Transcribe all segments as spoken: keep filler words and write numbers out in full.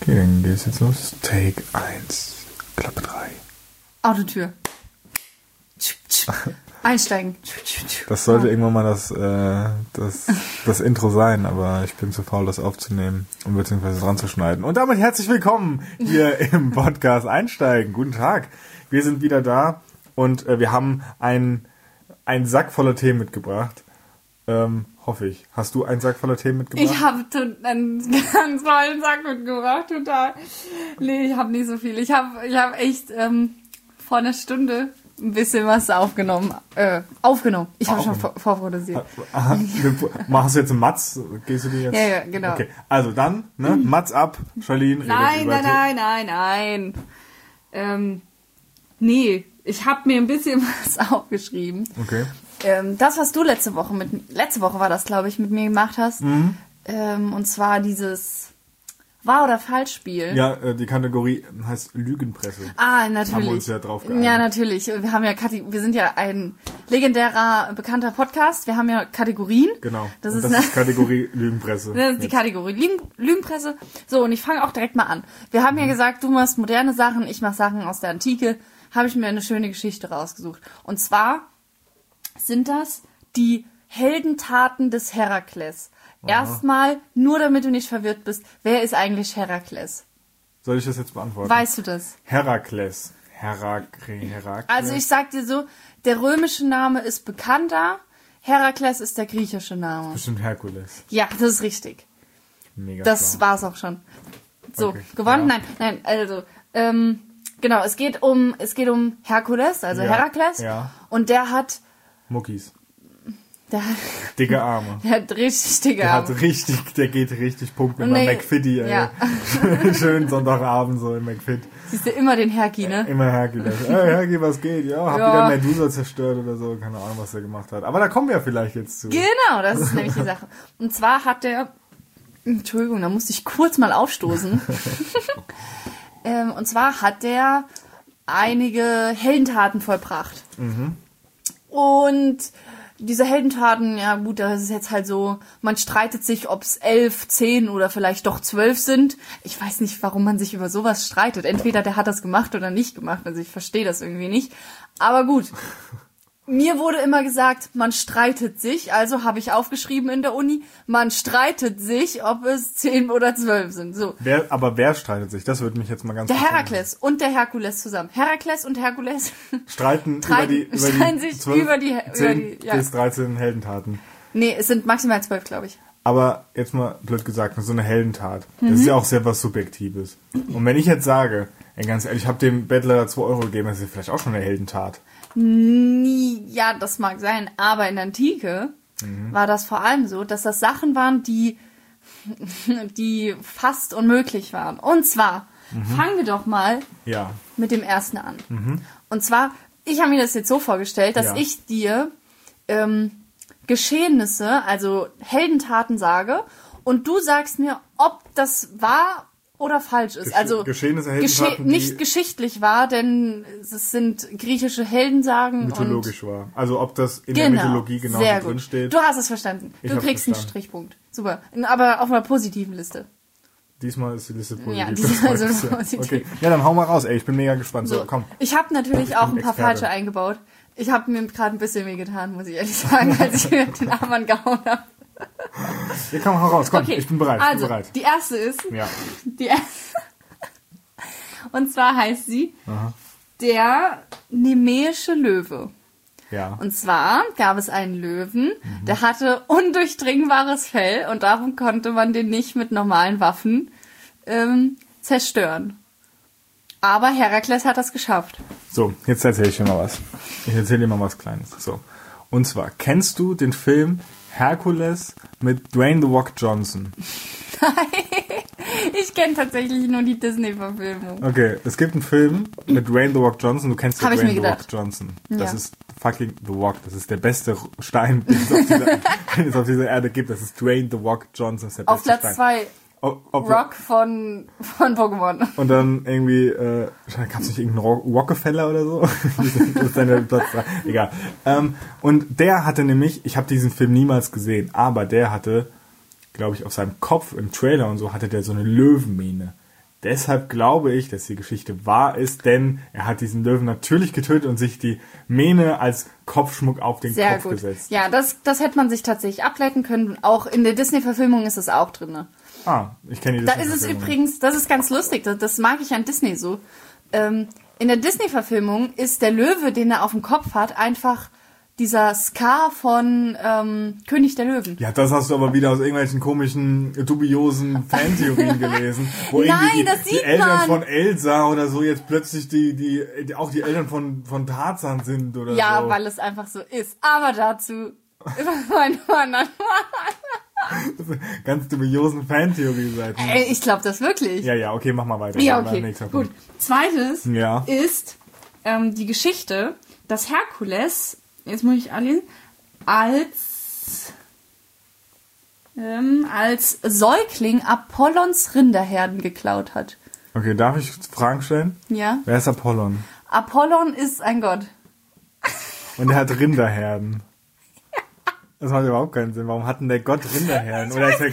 Okay, dann geht's jetzt los. Take eins. Klappe drei. Autotür. Einsteigen. Das sollte oh. irgendwann mal das, äh, das, das Intro sein, aber ich bin zu faul, das aufzunehmen und beziehungsweise dran zu schneiden. Und damit herzlich willkommen hier im Podcast Einsteigen. Guten Tag. Wir sind wieder da und äh, wir haben einen, einen Sack voller Themen mitgebracht. Ähm, hoffe ich. Hast du einen Sack voller Themen mitgebracht? Ich habe einen ganz vollen Sack mitgebracht, total. Nee, ich habe nicht so viel. Ich habe ich hab echt ähm, vor einer Stunde ein bisschen was aufgenommen. Äh, aufgenommen. Ich habe schon vor- vorproduziert. Machst du jetzt einen Matz? Gehst du dir jetzt? Ja, ja, genau. Okay, also dann, ne? Matz ab. Charlene redet Nein, über nein, nein, nein, nein. Ähm, nee, ich habe mir ein bisschen was aufgeschrieben. Okay. Ähm, das, was du letzte Woche mit letzte Woche war das, glaube ich, mit mir gemacht hast. Mhm. Ähm, und zwar dieses Wahr- oder Falsch-Spiel. Ja, äh, die Kategorie heißt Lügenpresse. Ah, natürlich. Haben wir uns ja drauf geeinigt. Ja, natürlich. Wir haben ja Kate- wir sind ja ein legendärer, bekannter Podcast. Wir haben ja Kategorien. Genau. Das und ist, das ist Kategorie Lügenpresse. Das ist die Jetzt. Kategorie Lügen- Lügenpresse. So, und ich fange auch direkt mal an. Wir haben ja gesagt, du machst moderne Sachen, ich mache Sachen aus der Antike. Habe ich mir eine schöne Geschichte rausgesucht. Und zwar sind das die Heldentaten des Herakles. Aha. Erstmal, nur damit du nicht verwirrt bist, wer ist eigentlich Herakles? Soll ich das jetzt beantworten? Weißt du das? Herakles. Herakre, Herakles. Also ich sag dir so, der römische Name ist bekannter, Herakles ist der griechische Name. Bestimmt Herkules. Ja, das ist richtig. Mega Das schlau. war's auch schon. So, Okay, gewonnen? ja. Nein, nein, also, ähm, genau, es geht um, es geht um Herkules, also Ja, Herakles. ja. Und der hat, Muckis. der hat, Dicke Arme. der hat richtig dicke Der Arme. hat richtig, der geht richtig Punkt mit Nee, meinem McFitty, ey. ja. Schön Sonntagabend so im McFit. Siehst du immer den Herki, ne? Immer Herkules. Hey Herki, was geht? Ja, hab Ja. wieder Medusa zerstört oder so. Keine Ahnung, was der gemacht hat. Aber da kommen wir vielleicht jetzt zu. Genau, das ist nämlich die Sache. Und zwar hat der, Entschuldigung, da musste ich kurz mal aufstoßen. ähm, und zwar hat der einige Heldentaten vollbracht. Mhm. Und diese Heldentaten, ja gut, das ist jetzt halt so, man streitet sich, ob es elf, zehn oder vielleicht doch zwölf sind. Ich weiß nicht, warum man sich über sowas streitet. Entweder der hat das gemacht oder nicht gemacht. Also ich verstehe das irgendwie nicht. Aber gut. Mir wurde immer gesagt, man streitet sich, also habe ich aufgeschrieben in der Uni, man streitet sich, ob es zehn oder zwölf sind. So. Wer, aber wer streitet sich? Das würde mich jetzt mal ganz Der kurz Herakles und der Herkules zusammen. Herakles und Herkules streiten über streiten- die, über streiten die sich zwölf, über die- über zehn die- ja. bis dreizehn Heldentaten. Nee, es sind maximal zwölf, glaube ich. Aber jetzt mal blöd gesagt, so eine Heldentat, Mhm. das ist ja auch sehr was Subjektives. Und wenn ich jetzt sage, ey, ganz ehrlich, ich habe dem Bettler zwei Euro gegeben, das ist ja vielleicht auch schon eine Heldentat. Nie, ja, das mag sein, aber in der Antike Mhm. war das vor allem so, dass das Sachen waren, die, die fast unmöglich waren. Und zwar, fangen wir doch mal Ja. mit dem ersten an. Und zwar, ich habe mir das jetzt so vorgestellt, dass Ja. ich dir ähm, Geschehnisse, also Heldentaten sage und du sagst mir, ob das wahr oder falsch ist. Gesche- also Geschehnisse, gesche Heldentaten, die- nicht geschichtlich wahr, denn es sind griechische Heldensagen Mythologisch war. Also ob das in und der genau, Mythologie genau sehr drin gut. steht. Du hast es verstanden. Ich du hab's kriegst einen verstanden. Strichpunkt. Super. Aber auf einer positiven Liste. Diesmal ist die Liste positiv. Ja, Das diesmal freut ist mich es sehr. positiv. Okay. Ja, dann hau mal raus, ey. Ich bin mega gespannt. So, So, komm. ich habe natürlich auch ein bin paar Experte. falsche eingebaut. Ich habe mir gerade ein bisschen wehgetan, muss ich ehrlich sagen, als ich mir den Arm gehauen habe. Ja, komm, hau raus. Komm, Okay, ich bin bereit. Ich also, bin bereit. die erste ist, Ja. die erste, und zwar heißt sie Aha. der nemäische Löwe. Ja. Und zwar gab es einen Löwen, Mhm. der hatte undurchdringbares Fell und darum konnte man den nicht mit normalen Waffen ähm, zerstören. Aber Herakles hat das geschafft. So, jetzt erzähle ich dir mal was. Ich erzähle dir mal was Kleines. So. Und zwar, kennst du den Film Herkules mit Dwayne The Rock Johnson? Ich kenne tatsächlich nur die Disney-Verfilmung. Okay, es gibt einen Film mit Dwayne The Rock Johnson. Du kennst ja Hab ich Dwayne mir The Rock gedacht. Johnson. Das Ja. ist fucking The Rock. Das ist der beste Stein, den es auf dieser, den es auf dieser Erde gibt. Das ist Dwayne The Rock Johnson. Das ist der Auf beste Platz Stein. zwei Ob- ob- Rock von, von Pokémon. Und dann irgendwie, äh, gab es nicht irgendeinen Ro- Rockefeller oder so? Das ist seine Platz drei. Egal. Ähm, und der hatte nämlich, ich habe diesen Film niemals gesehen, aber der hatte, glaube ich, auf seinem Kopf im Trailer und so, hatte der so eine Löwenmähne. Deshalb glaube ich, dass die Geschichte wahr ist, denn er hat diesen Löwen natürlich getötet und sich die Mähne als Kopfschmuck auf den Sehr Kopf gut. gesetzt. Ja, das, das hätte man sich tatsächlich ableiten können. Auch in der Disney-Verfilmung ist es auch drin. Ah, ich kenne die Da ist es Disney-Verfilmung. übrigens, das ist ganz lustig, das, das mag ich an Disney so. Ähm, in der Disney-Verfilmung ist der Löwe, den er auf dem Kopf hat, einfach dieser Scar von ähm, König der Löwen. Ja, das hast du aber wieder aus irgendwelchen komischen, dubiosen Fantheorien gelesen. Wo Nein, irgendwie die, das die sieht Eltern man. von Elsa oder so jetzt plötzlich die, die, die auch die Eltern von, von Tarzan sind oder Ja, so. weil es einfach so ist. Aber dazu mein Mann. Ganz dubiosen Fantheorie-Seiten. Ey, ich glaube das wirklich. Ja, ja, okay, mach mal weiter. Ja, Mal okay. nächster Gut. Punkt. Zweites Ja. ist ähm, die Geschichte, dass Herkules, jetzt muss ich alle, als ähm, als Säugling Apollons Rinderherden geklaut hat. Okay, darf ich Fragen stellen? Ja. Wer ist Apollon? Apollon ist ein Gott. Und er hat Rinderherden. Das macht überhaupt keinen Sinn. Warum hat denn der Gott Rinderherden? Oder ist der, nicht,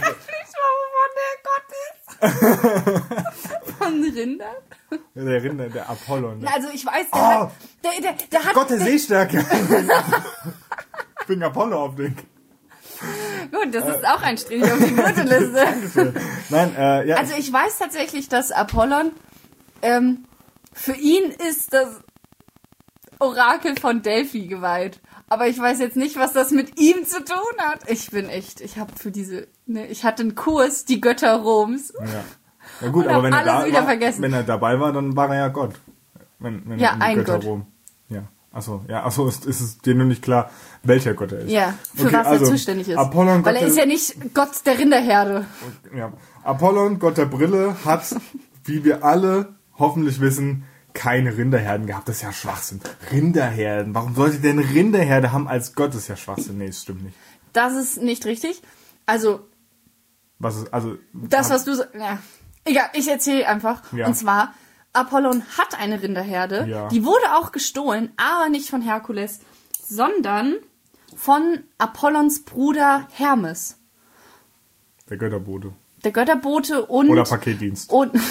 wovon der Gott ist. Von Rindern? der Rinder, der Apollon. Na, also ich weiß, der, Oh. hat, der, der, der hat... Gott der Sehstärke. Ich bin Apollo auf den. Gut, das ist auch ein Strich auf die Gürtelliste. Nein, äh, ja. Also ich weiß tatsächlich, dass Apollon, ähm, für ihn ist das Orakel von Delphi geweiht. Aber ich weiß jetzt nicht, was das mit ihm zu tun hat. Ich bin echt, ich habe für diese, ne, ich hatte einen Kurs, die Götter Roms. ja. Ja gut, Und aber hab wenn er, alles da wieder war, vergessen. wenn er dabei war, dann war er ja Gott. Wenn, wenn Ja, er in die ein Götter Gott. Rom. Ja, achso, ja, achso, ist, ist es dir nur nicht klar, welcher Gott er ist. Ja, für Okay, was also, er zuständig ist. Apollon, Weil Gott er ist der- ja nicht Gott der Rinderherde. Ja. Apollon, Gott der Brille, hat, wie wir alle hoffentlich wissen, keine Rinderherden gehabt. Das ist ja Schwachsinn. Rinderherden. Warum sollte der eine Rinderherde haben als Gott? Das ist ja Schwachsinn. Nee, das stimmt nicht. Das ist nicht richtig. Also, Was ist, also. das, was du sagst, ja. Egal, ich erzähle einfach. Ja. Und zwar, Apollon hat eine Rinderherde. Ja. Die wurde auch gestohlen, aber nicht von Herkules, sondern von Apollons Bruder Hermes. Der Götterbote. Der Götterbote und... Oder Paketdienst. Und, ja.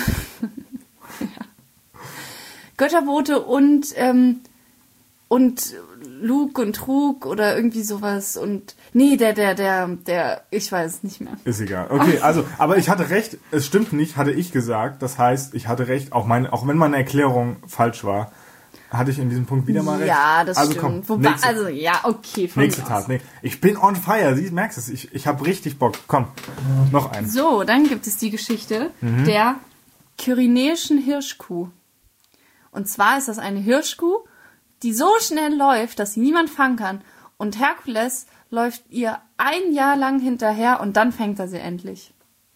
Götterbote und, ähm, und Lug und Trug oder irgendwie sowas und, nee, der, der, der, der, ich weiß es nicht mehr. Ist egal. Okay, also, aber ich hatte recht, es stimmt nicht, hatte ich gesagt. Das heißt, ich hatte recht, auch meine, auch wenn meine Erklärung falsch war, hatte ich in diesem Punkt wieder mal recht. Ja, das also, stimmt. Komm, Wobei, nächste, also, ja, okay. von nächste mir Tat. aus. Nee, ich bin on fire, Sie merkst es. Ich, ich habe richtig Bock. Komm, noch einen. So, dann gibt es die Geschichte Mhm. der kyrenäischen Hirschkuh. Und zwar ist das eine Hirschkuh, die so schnell läuft, dass sie niemand fangen kann. Und Herkules läuft ihr ein Jahr lang hinterher und dann fängt er sie endlich.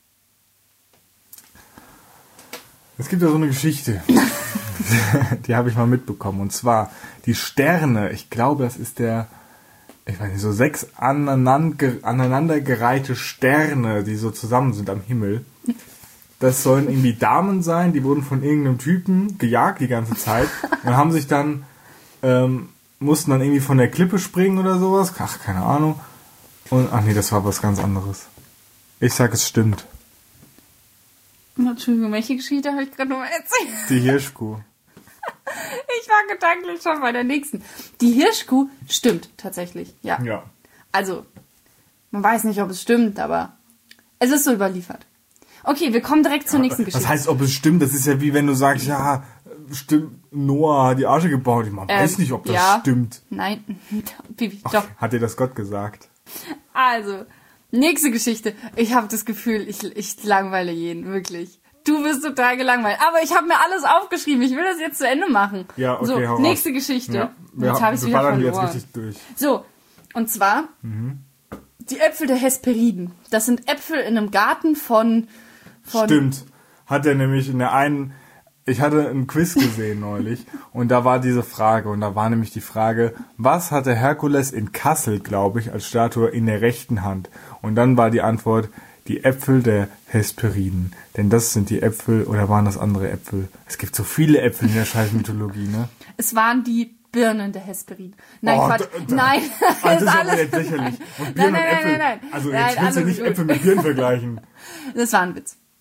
Es gibt ja so eine Geschichte, die habe ich mal mitbekommen. Und zwar die Sterne, ich glaube, das ist der, ich weiß nicht, so sechs aneinander, aneinandergereihte Sterne, die so zusammen sind am Himmel. Das sollen irgendwie Damen sein, die wurden von irgendeinem Typen gejagt die ganze Zeit und haben sich dann, ähm, mussten dann irgendwie von der Klippe springen oder sowas. Ach, keine Ahnung. Und, ach nee, das war was ganz anderes. Ich sag, es stimmt. Entschuldigung, welche Geschichte habe ich gerade noch erzählt? Die Hirschkuh. Ich war gedanklich schon bei der nächsten. Die Hirschkuh stimmt tatsächlich, ja. Ja. Also, man weiß nicht, ob es stimmt, aber es ist so überliefert. Okay, wir kommen direkt zur nächsten Geschichte. Was heißt, ob es stimmt? Das ist ja wie wenn du sagst, ja, stimmt, Noah hat die Arche gebaut. Man Ähm, weiß nicht, ob das ja. stimmt. Nein, Bibi, Ach, doch. hat dir das Gott gesagt? Also, nächste Geschichte. Ich habe das Gefühl, ich, ich langweile jeden, wirklich. Du bist total gelangweilt. Aber ich habe mir alles aufgeschrieben. Ich will das jetzt zu Ende machen. Ja, okay, so, hau raus. nächste Geschichte. Ja, wir jetzt habe ich es wieder ballern die verloren. jetzt richtig durch. So, und zwar die Äpfel der Hesperiden. Das sind Äpfel in einem Garten von... von Stimmt. Hat er nämlich in der einen, ich hatte einen Quiz gesehen neulich und da war diese Frage und da war nämlich die Frage, was hatte Herkules in Kassel, glaube ich, als Statue in der rechten Hand? Und dann war die Antwort, die Äpfel der Hesperiden. Denn das sind die Äpfel, oder waren das andere Äpfel? Es gibt so viele Äpfel in der scheiß Mythologie, ne? Es waren die Birnen der Hesperiden. Nein, Oh, Quatsch. da- da- Nein, Ah, das ist aber alles- jetzt lächerlich. Und Nein, Birnen nein, und Äpfel. nein, nein, nein. Also Nein, jetzt willst du alles nicht gut. Äpfel mit Birnen vergleichen. Das war ein Witz.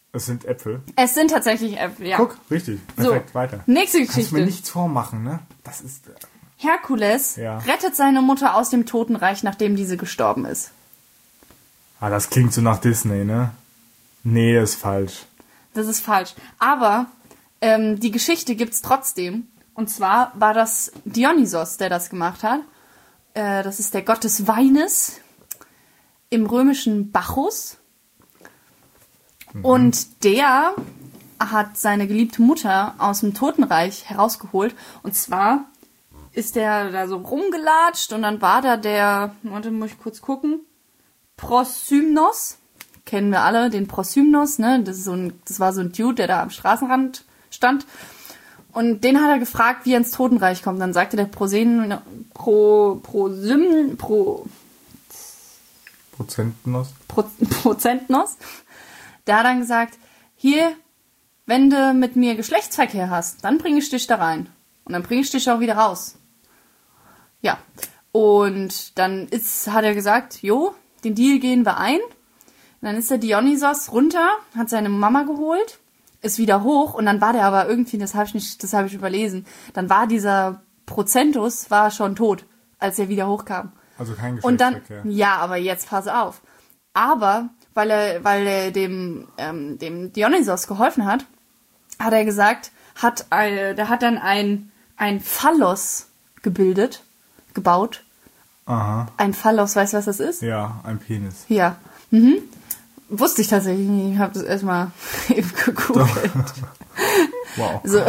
Es sind Äpfel. Es sind tatsächlich Äpfel, ja. Guck, richtig. Perfekt, so, weiter. Nächste Kannst Geschichte. mir nichts vormachen, ne? Das ist... Herkules ja. rettet seine Mutter aus dem Totenreich, nachdem diese gestorben ist. Ah, das klingt so nach Disney, ne? Nee, das ist falsch. Das ist falsch. Aber ähm, die Geschichte gibt's trotzdem. Und zwar war das Dionysos, der das gemacht hat. Äh, das ist der Gott des Weines im römischen Bacchus. Mhm. Und der hat seine geliebte Mutter aus dem Totenreich herausgeholt. Und zwar ist der da so rumgelatscht und dann war da der, warte, muss ich kurz gucken, Prosymnos. Kennen wir alle, den Prosymnos, ne? Das ist so ein, das war so ein Dude, der da am Straßenrand stand. Und den hat er gefragt, wie er ins Totenreich kommt. Dann sagte der Prosen, Pro, Prosym, Pro, Prozentnos. Pro, Prozentnos. Der hat dann gesagt, hier, wenn du mit mir Geschlechtsverkehr hast, dann bringe ich dich da rein. Und dann bringe ich dich auch wieder raus. Ja. Und dann ist, hat er gesagt, jo, den Deal gehen wir ein. Und dann ist der Dionysos runter, hat seine Mama geholt, ist wieder hoch und dann war der aber irgendwie, das habe ich nicht, das habe ich überlesen, dann war dieser Prozentus war schon tot, als er wieder hochkam. Also kein Geschlechtsverkehr. Und dann, ja, aber jetzt pass auf. Aber weil er, weil er dem, ähm, dem Dionysos geholfen hat, hat er gesagt, hat, äh, der hat dann ein, ein Phallos gebildet, gebaut. Aha. Ein Phallos, weißt du, was das ist? Ja, ein Penis. Ja. Mhm. Wusste ich tatsächlich nicht. Ich habe das erstmal eben gegoogelt. Wow. So.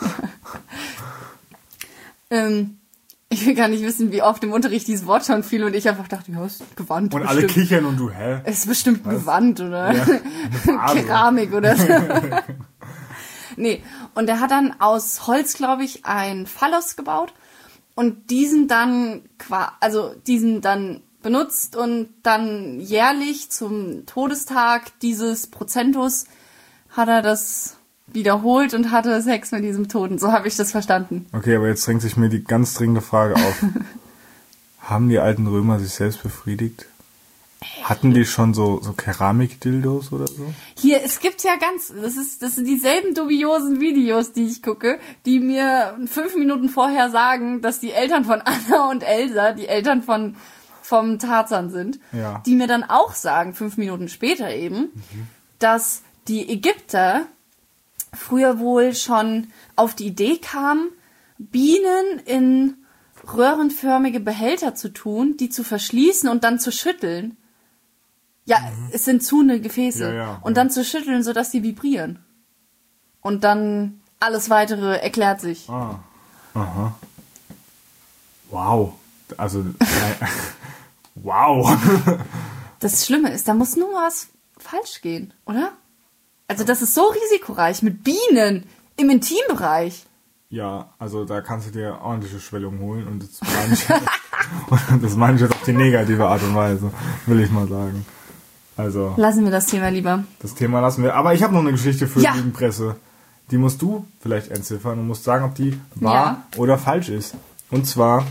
ähm, ich will gar nicht wissen, wie oft im Unterricht dieses Wort schon fiel und ich einfach dachte, ja, ist Gewand. Und bestimmt. alle kichern und du, hä? Es ist bestimmt ein Gewand oder Ja, Keramik oder so. Nee, und er hat dann aus Holz, glaube ich, ein Phallos gebaut und diesen dann, also diesen dann benutzt und dann jährlich zum Todestag dieses Prozentus hat er das wiederholt und hatte Sex mit diesem Toten. So habe ich das verstanden. Okay, aber jetzt drängt sich mir die ganz dringende Frage auf. Haben die alten Römer sich selbst befriedigt? Hatten die schon so, so Keramik-Dildos oder so? Hier, es gibt ja ganz, das ist, das sind dieselben dubiosen Videos, die ich gucke, die mir fünf Minuten vorher sagen, dass die Eltern von Anna und Elsa, die Eltern von vom Tarzan sind, ja. Die mir dann auch sagen, fünf Minuten später eben, mhm. dass die Ägypter früher wohl schon auf die Idee kamen, Bienen in röhrenförmige Behälter zu tun, die zu verschließen und dann zu schütteln. Ja, mhm. es sind zuhende Gefäße. Ja, ja, und ja. dann zu schütteln, sodass die vibrieren. Und dann alles Weitere erklärt sich. Ah. Aha. Wow. Also, äh, wow. Das Schlimme ist, da muss nur was falsch gehen, oder? Also das ist so risikoreich mit Bienen im Intimbereich. Ja, also da kannst du dir ordentliche Schwellungen holen und das meine ich, und das meine ich jetzt auf die negative Art und Weise, will ich mal sagen. Also lassen wir das Thema lieber. Das Thema lassen wir. Aber ich habe noch eine Geschichte für ja. die Lügenpresse. Die musst du vielleicht entziffern und musst sagen, ob die wahr ja. oder falsch ist. Und zwar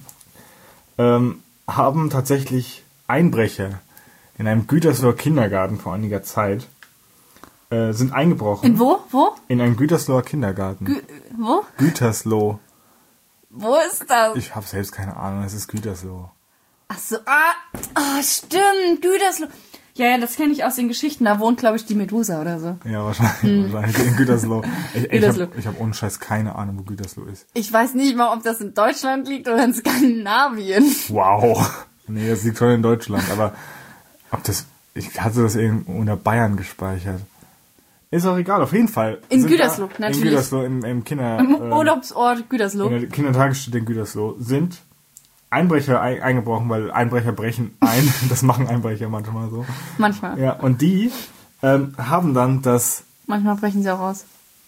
ähm, haben tatsächlich Einbrecher in einem Gütersloher Kindergarten vor einiger Zeit äh, sind eingebrochen. In wo? Wo? In einem Gütersloher Kindergarten. Gü- wo? Gütersloh. Wo ist das? Ich habe selbst keine Ahnung, es ist Gütersloh. Ach so, ah, ah stimmt, Gütersloh. Ja, ja, das kenne ich aus den Geschichten. Da wohnt, glaube ich, die Medusa oder so. Ja, wahrscheinlich, hm. wahrscheinlich in Gütersloh. Ich, ich Gütersloh. habe hab ohne Scheiß keine Ahnung, wo Gütersloh ist. Ich weiß nicht mal, ob das in Deutschland liegt oder in Skandinavien. Wow. Nee, das liegt schon in Deutschland. Aber ob das, ich hatte das irgendwo unter Bayern gespeichert. Ist auch egal, auf jeden Fall. In Gütersloh, da, natürlich. In Gütersloh, im, im Kinder... Im ähm, Urlaubsort Gütersloh. In der Kindertagesstätte in Gütersloh sind Einbrecher ein, eingebrochen, weil Einbrecher brechen ein. Das machen Einbrecher manchmal so. Manchmal. Ja, und die ähm, haben dann das... Manchmal brechen sie auch aus.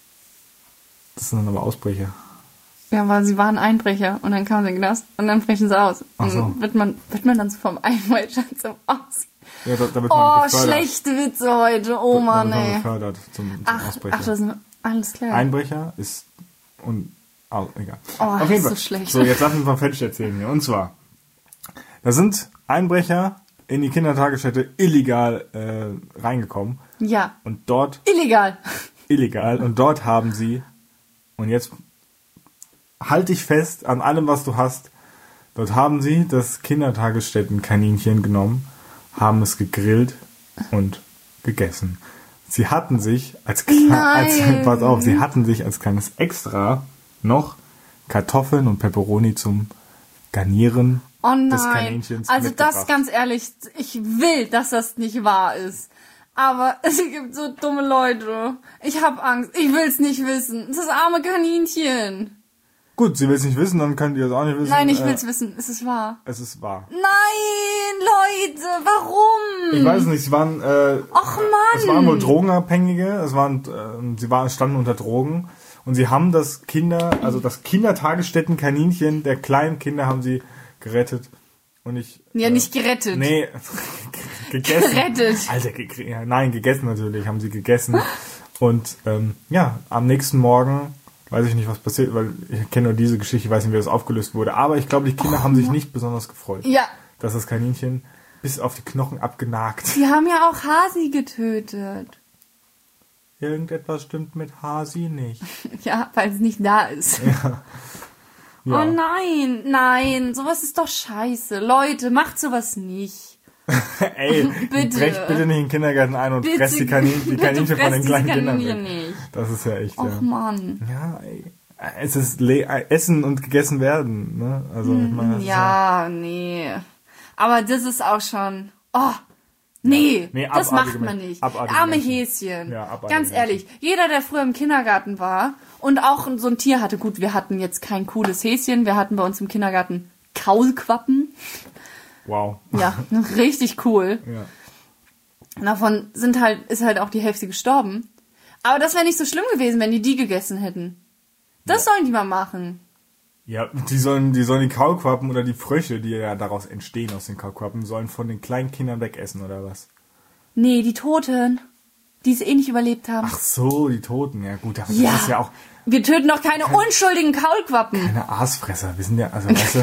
Das sind dann aber Ausbrecher. Ja, weil sie waren Einbrecher und dann kamen sie in den Knast und dann brechen sie aus. Ach so. Und wird man, wird man dann so vom Einbrecher zum Aus. Ja, da, da wird oh, man gefördert. Schlechte Witze heute. Oh da, Mann, da wird ey. man gefördert zum, zum ach, Ausbrecher. ach, das ist alles klar. Einbrecher ist... und oh, egal. Oh, Auf jeden ist Fall. so schlecht. So, jetzt lass mich mal fertig erzählen hier. Und zwar, da sind Einbrecher in die Kindertagesstätte illegal äh, reingekommen. Ja. Und dort... Illegal. Illegal. Und dort haben sie... Und jetzt halt dich fest an allem, was du hast. Dort haben sie das Kindertagesstättenkaninchen genommen, haben es gegrillt und gegessen. Sie hatten sich als, als pass auf, sie hatten sich als kleines Extra noch Kartoffeln und Peperoni zum Garnieren oh des Kaninchens Also mitgebracht. das ganz ehrlich, ich will, dass das nicht wahr ist. Aber es gibt so dumme Leute. Ich hab Angst. Ich will's nicht wissen. Das arme Kaninchen. Gut, sie will es nicht wissen, dann könnt ihr es auch nicht wissen. Nein, ich äh, will's wissen. Es ist wahr. Es ist wahr. Nein, Leute, warum? Ich weiß nicht, sie waren... Äh, Och Mann. Es waren wohl Drogenabhängige, es waren, äh, sie waren, standen unter Drogen und sie haben das Kinder, also das Kindertagesstättenkaninchen der kleinen Kinder haben sie gerettet und ich... Ja, äh, nicht gerettet. Nee, gegessen. Gerettet. Alter, ge ja, nein, gegessen natürlich, haben sie gegessen und ähm, ja, am nächsten Morgen... Weiß ich nicht, was passiert, weil ich kenne nur diese Geschichte, ich weiß nicht, wie das aufgelöst wurde. Aber ich glaube, die Kinder Och, haben sich Mann. nicht besonders gefreut, Ja, dass das Kaninchen bis auf die Knochen abgenagt. die haben ja auch Hasi getötet. Irgendetwas stimmt mit Hasi nicht. Ja, weil es nicht da ist. Ja. Oh nein, nein, sowas ist doch scheiße. Leute, macht sowas nicht. Ey, Bitte. brecht bitte nicht in den Kindergarten ein und Bitte, fresst die, Kanin die bitte Kaninchen von fresst den diese kleinen Kindern Kaninchen weg. nicht. Das ist ja echt, Och ja. Mann. Ja, ey. Es ist le Essen und gegessen werden, ne? Also, ich meine, das Ja, nee. Aber das ist auch schon... Oh, nee, Nee, das macht abartige man Menschen. nicht. Abartige Arme Menschen. Häschen. Ja, abartige Ganz ehrlich, jeder, der früher im Kindergarten war und auch so ein Tier hatte, gut, wir hatten jetzt kein cooles Häschen, wir hatten bei uns im Kindergarten Kaulquappen. ja. Wow. Ja, richtig cool. Ja. Davon sind halt, ist halt auch die Hälfte gestorben. Aber das wäre nicht so schlimm gewesen, wenn die die gegessen hätten. Das sollen die mal machen. Ja, die sollen, die sollen die Kaulquappen oder die Frösche, die ja daraus entstehen aus den Kaulquappen, sollen von den kleinen Kindern wegessen, oder was? Nee, die Toten, die es eh nicht überlebt haben. Ach so, die Toten, ja gut, aber ja. das ist ja auch Wir töten doch keine unschuldigen Kaulquappen. keine Aasfresser. Wir sind ja, also weißt du,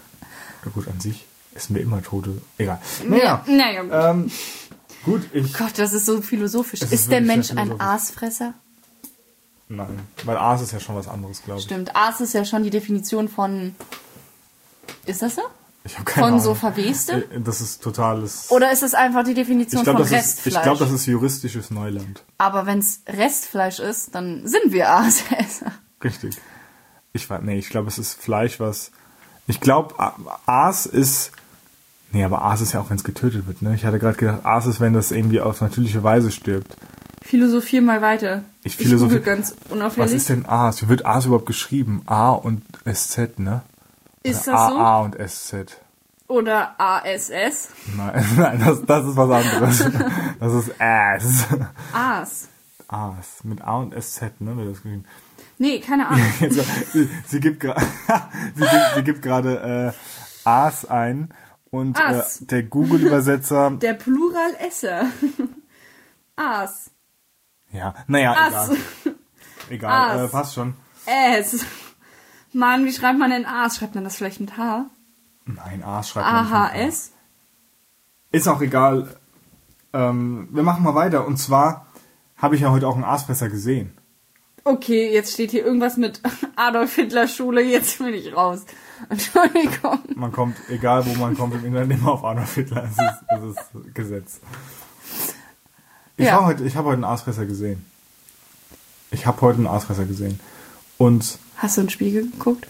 ja gut, an sich essen wir immer Tote. Egal. Naja, Naja, gut. ähm, gut, ich... Gott, das ist so philosophisch. Es Ist, ist der wirklich Mensch sehr ein philosophisch. Aasfresser? Nein, weil Aas ist ja schon was anderes, glaube ich. Stimmt, Aas ist ja schon die Definition von... Ist das so? Ich habe keine Von Ahnung. so Verwestem? Äh, Das ist totales... Oder ist es einfach die Definition ich glaube, von das, ist- Restfleisch? ich glaub, das ist juristisches Neuland. Aber wenn es Restfleisch ist, dann sind wir Aasesser. Richtig. Ich war, nee, ich glaube, es ist Fleisch, was... Ich glaube, Aas ist... Nee, aber Aas ist ja auch, wenn es getötet wird, ne? Ich hatte gerade gedacht, Aas ist, wenn das irgendwie auf natürliche Weise stirbt. Philosophier mal weiter. Ich philosophier- google ganz Was unauffällig. ist denn Aas? Wie wird Aas überhaupt geschrieben? A und S Z, ne? Ist Oder das so? A A und S Z. Oder A S S? Nein, nein, das, das ist was anderes. Das ist Ass. Aas. Aas. Mit A und S Z, ne? Wird das geschrieben. Nee, keine Ahnung. Jetzt, sie, sie gibt gerade sie gibt, sie gibt gerade äh, Aas ein und äh, Aas. der Google-Übersetzer... Der Plural Esser. Aas. Ja, naja, Aas. egal. Egal, Aas. äh, passt schon. S. Mann, wie schreibt man denn Aas? Schreibt man das vielleicht mit H? Nein, Aas schreibt man A nicht H mit A. S? Ist auch egal. Ähm, wir machen mal weiter. Und zwar habe ich ja heute auch einen Aasfresser gesehen. Okay, jetzt steht hier irgendwas mit Adolf Hitler Schule, jetzt bin ich raus. Entschuldigung. Man kommt, egal wo man kommt, im Internet immer auf Adolf Hitler. Das ist, das ist Gesetz. Ich Ja. war heute, ich habe heute einen Aasfresser gesehen. Ich habe heute einen Aasfresser gesehen. Und Hast du in den Spiegel geguckt?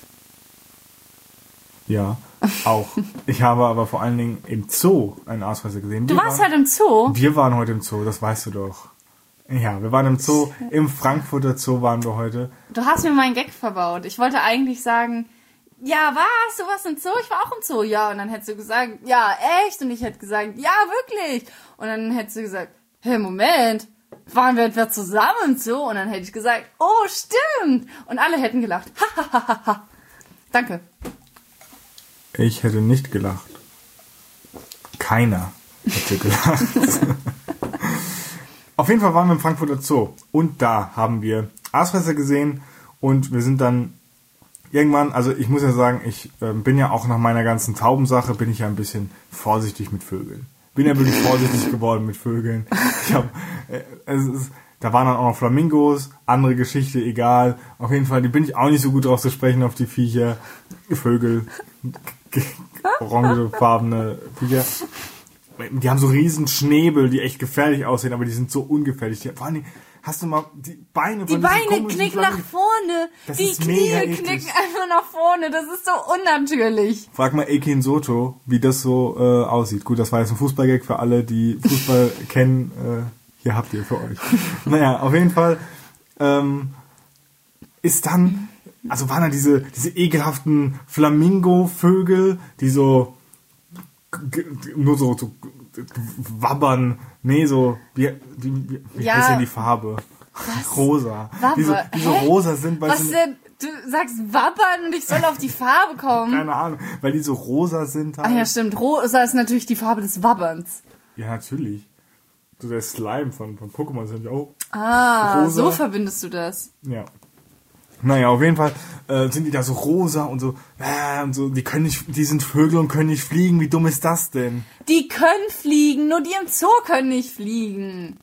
ja, auch. Ich habe aber vor allen Dingen im Zoo einen Aasfresser gesehen. Du Wir warst waren, halt im Zoo. Wir waren heute im Zoo, das weißt du doch. Ja, wir waren im Zoo, im Frankfurter Zoo waren wir heute. Du hast mir meinen Gag verbaut. Ich wollte eigentlich sagen, ja, was? Du warst im Zoo? Ich war auch im Zoo. Ja, und dann hättest du gesagt, ja, echt? Und ich hätte gesagt, ja, wirklich. Und dann hättest du gesagt, hey, Moment, waren wir etwa zusammen im Zoo? Und dann hätte ich gesagt, oh, stimmt. Und alle hätten gelacht. Ha. Danke. Ich hätte nicht gelacht. Keiner hätte gelacht. Auf jeden Fall waren wir im Frankfurter Zoo. Und da haben wir Aasfresser gesehen. Und wir sind dann irgendwann, also ich muss ja sagen, ich äh, bin ja auch nach meiner ganzen Taubensache, bin ich ja ein bisschen vorsichtig mit Vögeln. bin ja wirklich vorsichtig geworden mit Vögeln. Ich hab, äh, es ist, da waren dann auch noch Flamingos, andere Geschichte, egal. Auf jeden Fall, die bin ich auch nicht so gut drauf zu sprechen, auf die Viecher. Vögel, orangefarbene Viecher. Die haben so riesen Schnäbel, die echt gefährlich aussehen, aber die sind so ungefährlich. Die, vor allem, hast du mal die Beine Die von Beine knicken nach vorne. Das die ist mega Knie eklig. knicken einfach nach vorne. Das ist so unnatürlich. Frag mal Ekin Soto, wie das so äh, aussieht. Gut, das war jetzt ein Fußballgag für alle, die Fußball kennen. Äh, hier habt ihr für euch. Naja, auf jeden Fall ähm, ist dann, also waren da diese, diese ekelhaften Flamingo-Vögel, die so g- g- nur so, so g- wabbern. Nee, so, wie, wie, wie, wie Ja. heißt denn die Farbe? Was? Rosa. Wabber. Die so, die so Hä? rosa sind, weil Was sie... denn? Du sagst wabbern und ich soll auf die Farbe kommen. Keine Ahnung, weil die so rosa sind halt. Ah ja, stimmt. Rosa ist natürlich die Farbe des Wabberns. Ja, natürlich. So der Slime von, von Pokémon sind ja auch Ah, rosa. so verbindest du das. Ja. Naja, auf jeden Fall äh, sind die da so rosa und so, äh, und so, die können nicht, die sind Vögel und können nicht fliegen. Wie dumm ist das denn? Die können fliegen, nur die im Zoo können nicht fliegen.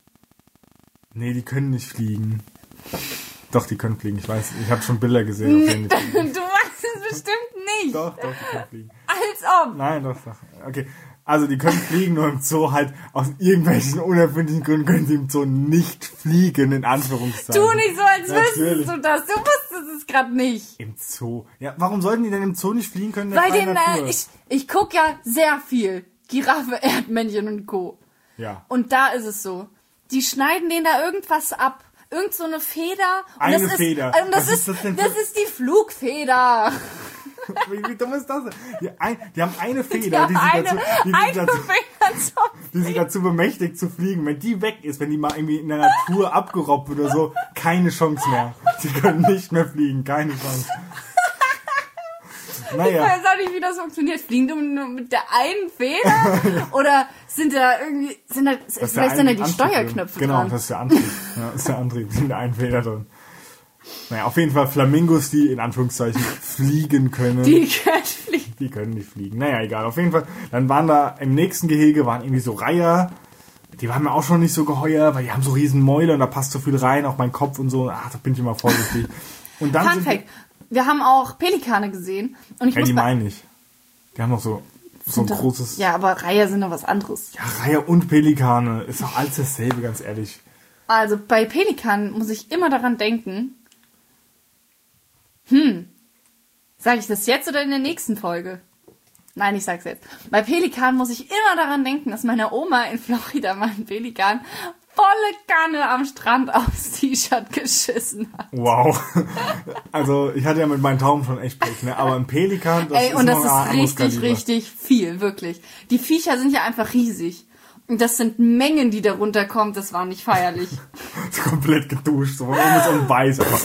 Nee, die können nicht fliegen. Doch, die können fliegen. Ich weiß, ich habe schon Bilder gesehen. Auf denen die fliegen. Du weißt es bestimmt nicht. Doch, doch, die können fliegen. Als ob. Nein, doch, doch. Okay. Also die können fliegen, nur im Zoo halt aus irgendwelchen unerfindlichen Gründen können sie im Zoo nicht fliegen, in Anführungszeichen. Tu nicht so, als Natürlich. wüsstest du das. Du wusstest es gerade nicht. Im Zoo. Ja, warum sollten die denn im Zoo nicht fliegen können? in der Weil freien den, Natur? äh, ich, ich guck ja sehr viel. Giraffe, Erdmännchen und Co. Ja. Und da ist es so. Die schneiden denen da irgendwas ab. Irgend so eine Feder. Und Eine das ist, Feder. Und das, Was ist ist, das denn für- das ist die Flugfeder. Wie, wie dumm ist das denn? Die, ein, die haben eine Die Feder, haben die, sie eine, dazu, die, sie eine dazu, Feder zum die sie dazu bemächtigt zu fliegen. Wenn die weg ist, wenn die mal irgendwie in der Natur abgerobbt wird oder so, keine Chance mehr. Sie können nicht mehr fliegen, keine Chance. Ich Naja, weiß auch nicht, wie das funktioniert. Fliegen die nur mit der einen Feder? Oder sind da irgendwie, sind da, das ist vielleicht der sind da ein- die Antrieb Steuerknöpfe drin. Genau, dran. das ist der Antrieb. Ja, das ist der Antrieb, sind da ein Feder drin. Naja, auf jeden Fall Flamingos, die in Anführungszeichen fliegen können. Die können fliegen. Die können nicht fliegen. Naja, egal. Auf jeden Fall. Dann waren da im nächsten Gehege waren irgendwie so Reiher. Die waren mir auch schon nicht so geheuer, weil die haben so riesen Mäuler und da passt so viel rein auf meinen Kopf und so. Ach, da bin ich immer vorsichtig. Und dann Fun sind Fact. Wir haben auch Pelikane gesehen. Und ich ja, muss die bei- meine ich. Die haben noch so, so ein Sind doch- großes... Ja, aber Reiher sind doch was anderes. Ja, Reiher und Pelikane. Ist doch alles dasselbe, ganz ehrlich. Also bei Pelikanen muss ich immer daran denken. Hm. Sage ich das jetzt oder in der nächsten Folge? Nein, ich sag's jetzt. Bei Pelikanen muss ich immer daran denken, dass meine Oma in Florida mal einen Pelikan volle Kanne am Strand aufs T-Shirt geschissen hat. Wow. Also, ich hatte ja mit meinen Tauben schon echt Pech, ne? Aber ein Pelikan, das Ey, ist und das noch ein ist anderes richtig, Kaliber. richtig viel, wirklich. Die Viecher sind ja einfach riesig. Und das sind Mengen, die da runterkommen. Das war nicht feierlich. Ist komplett geduscht, so, mit so einem Weiß. Einfach.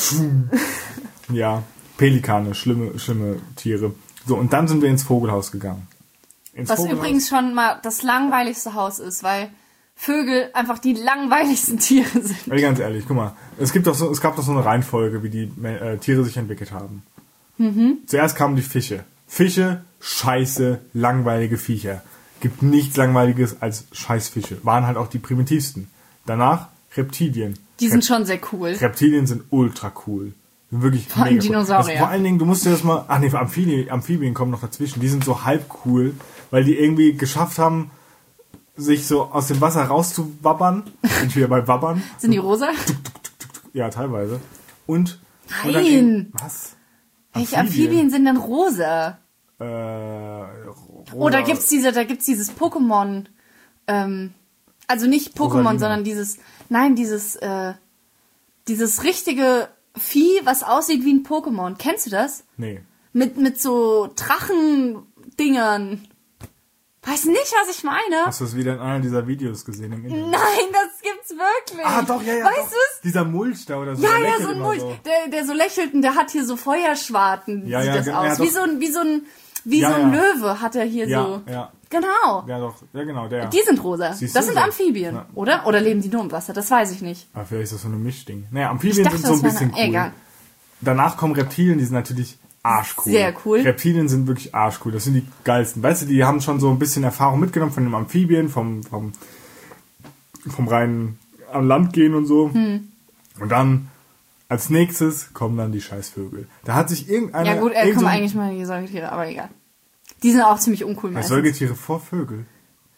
Ja, Pelikane, schlimme, schlimme Tiere. So, und dann sind wir ins Vogelhaus gegangen. Ins Was Vogelhaus. übrigens schon mal das langweiligste Haus ist, weil Vögel einfach die langweiligsten Tiere sind. Ey, ganz ehrlich, guck mal, es gibt doch so, es gab doch so eine Reihenfolge, wie die äh, Tiere sich entwickelt haben. Mhm. Zuerst kamen die Fische. Fische, scheiße, langweilige Viecher. Gibt nichts Langweiliges als Scheißfische. Waren halt auch die primitivsten. Danach Reptilien. Die sind schon sehr cool. Reptilien sind ultra cool. Sind wirklich Vor allem mega cool. Dinosaurier. Das, vor allen Dingen, du musst dir das mal... Ach nee, Amphibien, Amphibien kommen noch dazwischen. Die sind so halb cool, weil die irgendwie geschafft haben, sich so aus dem Wasser rauszuwabbern. Sind wieder bei Wabbern. Sind die rosa? Ja, teilweise. Und... Nein. Und dann in, was? Welche Amphibien sind denn rosa? Äh, rosa. Oh, da gibt's diese, da gibt's dieses Pokémon, ähm, also nicht Pokémon, Rosalina. sondern dieses, nein, dieses, äh, dieses richtige Vieh, was aussieht wie ein Pokémon. Kennst du das? Nee. Mit, mit so Drachendingern. Weißt nicht, was ich meine? Hast du es wieder in einer dieser Videos gesehen im Internet? Nein, das gibt's wirklich. Ah, doch, ja, ja. Weißt doch. du's? Dieser Mulch da oder so. Ja, der ja, lächelt so ein immer Mulch, so. der, der so lächelt und der hat hier so Feuerschwarten, Ja, sieht ja, das ge- aus. ja, wie doch. so ein, wie so ein, wie Ja, so ein ja. Löwe hat er hier Ja, so. ja. Genau. Ja, doch. Ja, genau, der. Die sind rosa. Siehst das du? sind Amphibien, Ja. oder? Oder leben die nur im Wasser? Das weiß ich nicht. Aber vielleicht ist das so eine Mischding. Naja, Ich Amphibien dachte, sind so ein das bisschen wäre cool. egal. Danach kommen Reptilien, die sind natürlich arschcool. Sehr cool. Reptilien sind wirklich arschcool. Das sind die geilsten. Weißt du, die haben schon so ein bisschen Erfahrung mitgenommen von den Amphibien, vom, vom, vom reinen an Land gehen und so. Hm. Und dann als nächstes kommen dann die Scheißvögel. Da hat sich irgendeiner... Ja gut, er kommen eigentlich mal die Säugetiere, aber egal. Die sind auch ziemlich uncool meistens. Säugetiere vor Vögel?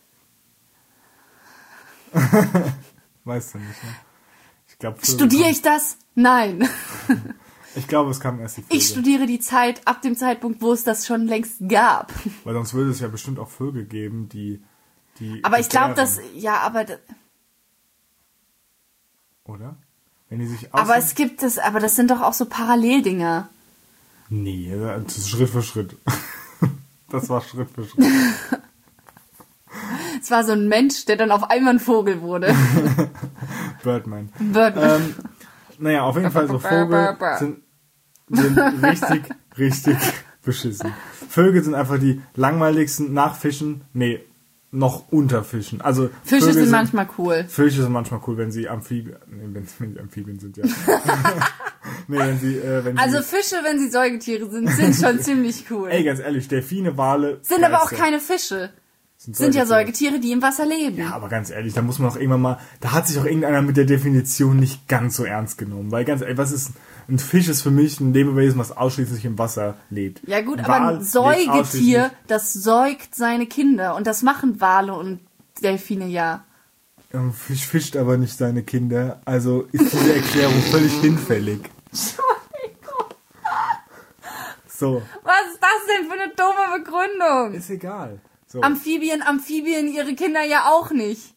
Weißt du nicht, ne? Ich glaub, Studiere ich das? Nein. Ich glaube, es kam erst die Vögel. Ich studiere die Zeit ab dem Zeitpunkt, wo es das schon längst gab. Weil sonst würde es ja bestimmt auch Vögel geben, die... die aber ich glaube, dass... Ja, aber... Oder? Wenn die sich aber es gibt es... Aber das sind doch auch so Paralleldinger. Nee, das ist Schritt für Schritt. Das war Schritt für Schritt. Es war so ein Mensch, der dann auf einmal ein Vogel wurde. Birdman. Birdman. Ähm, naja, auf jeden Fall so Vögel sind, sind richtig, richtig beschissen. Vögel sind einfach die langweiligsten nach Fischen. Nee, noch unter Fischen. Also Fische Vögel sind, sind manchmal cool. Fische sind manchmal cool, wenn sie Amphibien... Nee, wenn, wenn die Amphibien sind, ja. Nee, wenn sie, äh, wenn also sie, Fische, wenn sie Säugetiere sind, sind schon ziemlich cool. Ey, ganz ehrlich, Delfine, Wale... Sind aber auch keine Fische. Sind, sind ja Säugetiere, die im Wasser leben. Ja, aber ganz ehrlich, da muss man auch irgendwann mal... Da hat sich auch irgendeiner mit der Definition nicht ganz so ernst genommen. Weil ganz ehrlich, was ist... Ein Fisch ist für mich ein Lebewesen, was ausschließlich im Wasser lebt. Ja gut, ein aber Wal ein Säugetier, das säugt seine Kinder. Und das machen Wale und Delfine ja. Ein Fisch fischt aber nicht seine Kinder. Also ist diese Erklärung völlig hinfällig. Entschuldigung. So. Was ist das denn für eine dumme Begründung? Ist egal. So. Amphibien, Amphibien, ihre Kinder ja auch nicht.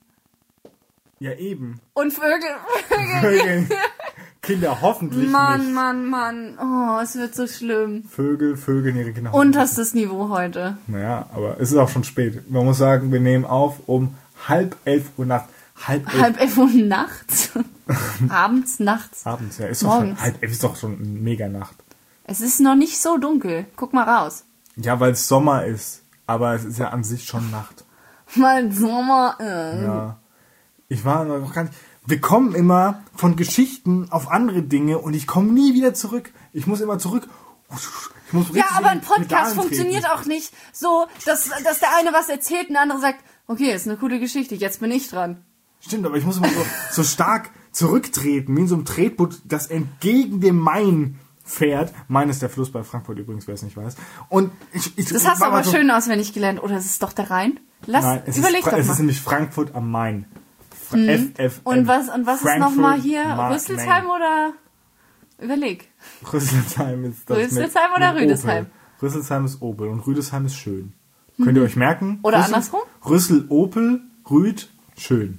Ja, eben. Und Vögel, Vögel. Vögel. Kinder hoffentlich Mann, nicht. Mann, Mann, Mann. Oh, es wird so schlimm. Vögel, Vögel, ihre Kinder. Unterstes Niveau heute. Naja, aber es ist auch schon spät. Man muss sagen, wir nehmen auf um halb elf Uhr nachts. Halb elf, halb elf Uhr nachts? Abends, nachts? Abends, ja. Ist doch schon, Morgens. halb elf ist doch schon mega Nacht. Es ist noch nicht so dunkel. Guck mal raus. Ja, weil es Sommer ist. Aber es ist ja an sich schon Nacht. Weil Sommer ist. Ja. Ich war noch gar nicht... Wir kommen immer von Geschichten auf andere Dinge und ich komme nie wieder zurück. Ich muss immer zurück. Ich muss Ja, aber ein Podcast Pedalen funktioniert treten. auch nicht so, dass, dass der eine was erzählt und der andere sagt, okay, ist eine coole Geschichte, jetzt bin ich dran. Stimmt, aber ich muss immer so, so stark zurücktreten, wie in so einem Tretboot, das entgegen dem Main fährt. Main ist der Fluss bei Frankfurt übrigens, wer es nicht weiß. Und ich, ich Das hast du war aber mal so, schön auswendig gelernt. Oder ist es doch der Rhein? Lass, Nein, es überleg ist, doch es mal. ist nämlich Frankfurt am Main. Fra- F F M. Und was, und was ist Frankfurt nochmal hier? Ma- Rüsselsheim Main. oder? Überleg. Rüsselsheim ist das Rüsselsheim mit, oder mit Rüdesheim? Opel. Rüsselsheim ist Opel und Rüdesheim ist schön. Mhm. Könnt ihr euch merken? Oder Rüssel, andersrum? Rüssel, Opel, Rüd, schön.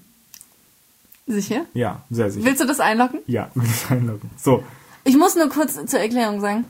Sicher? Ja, sehr sicher. Willst du das einloggen? Ja, will ich einloggen. So. Ich muss nur kurz zur Erklärung sagen.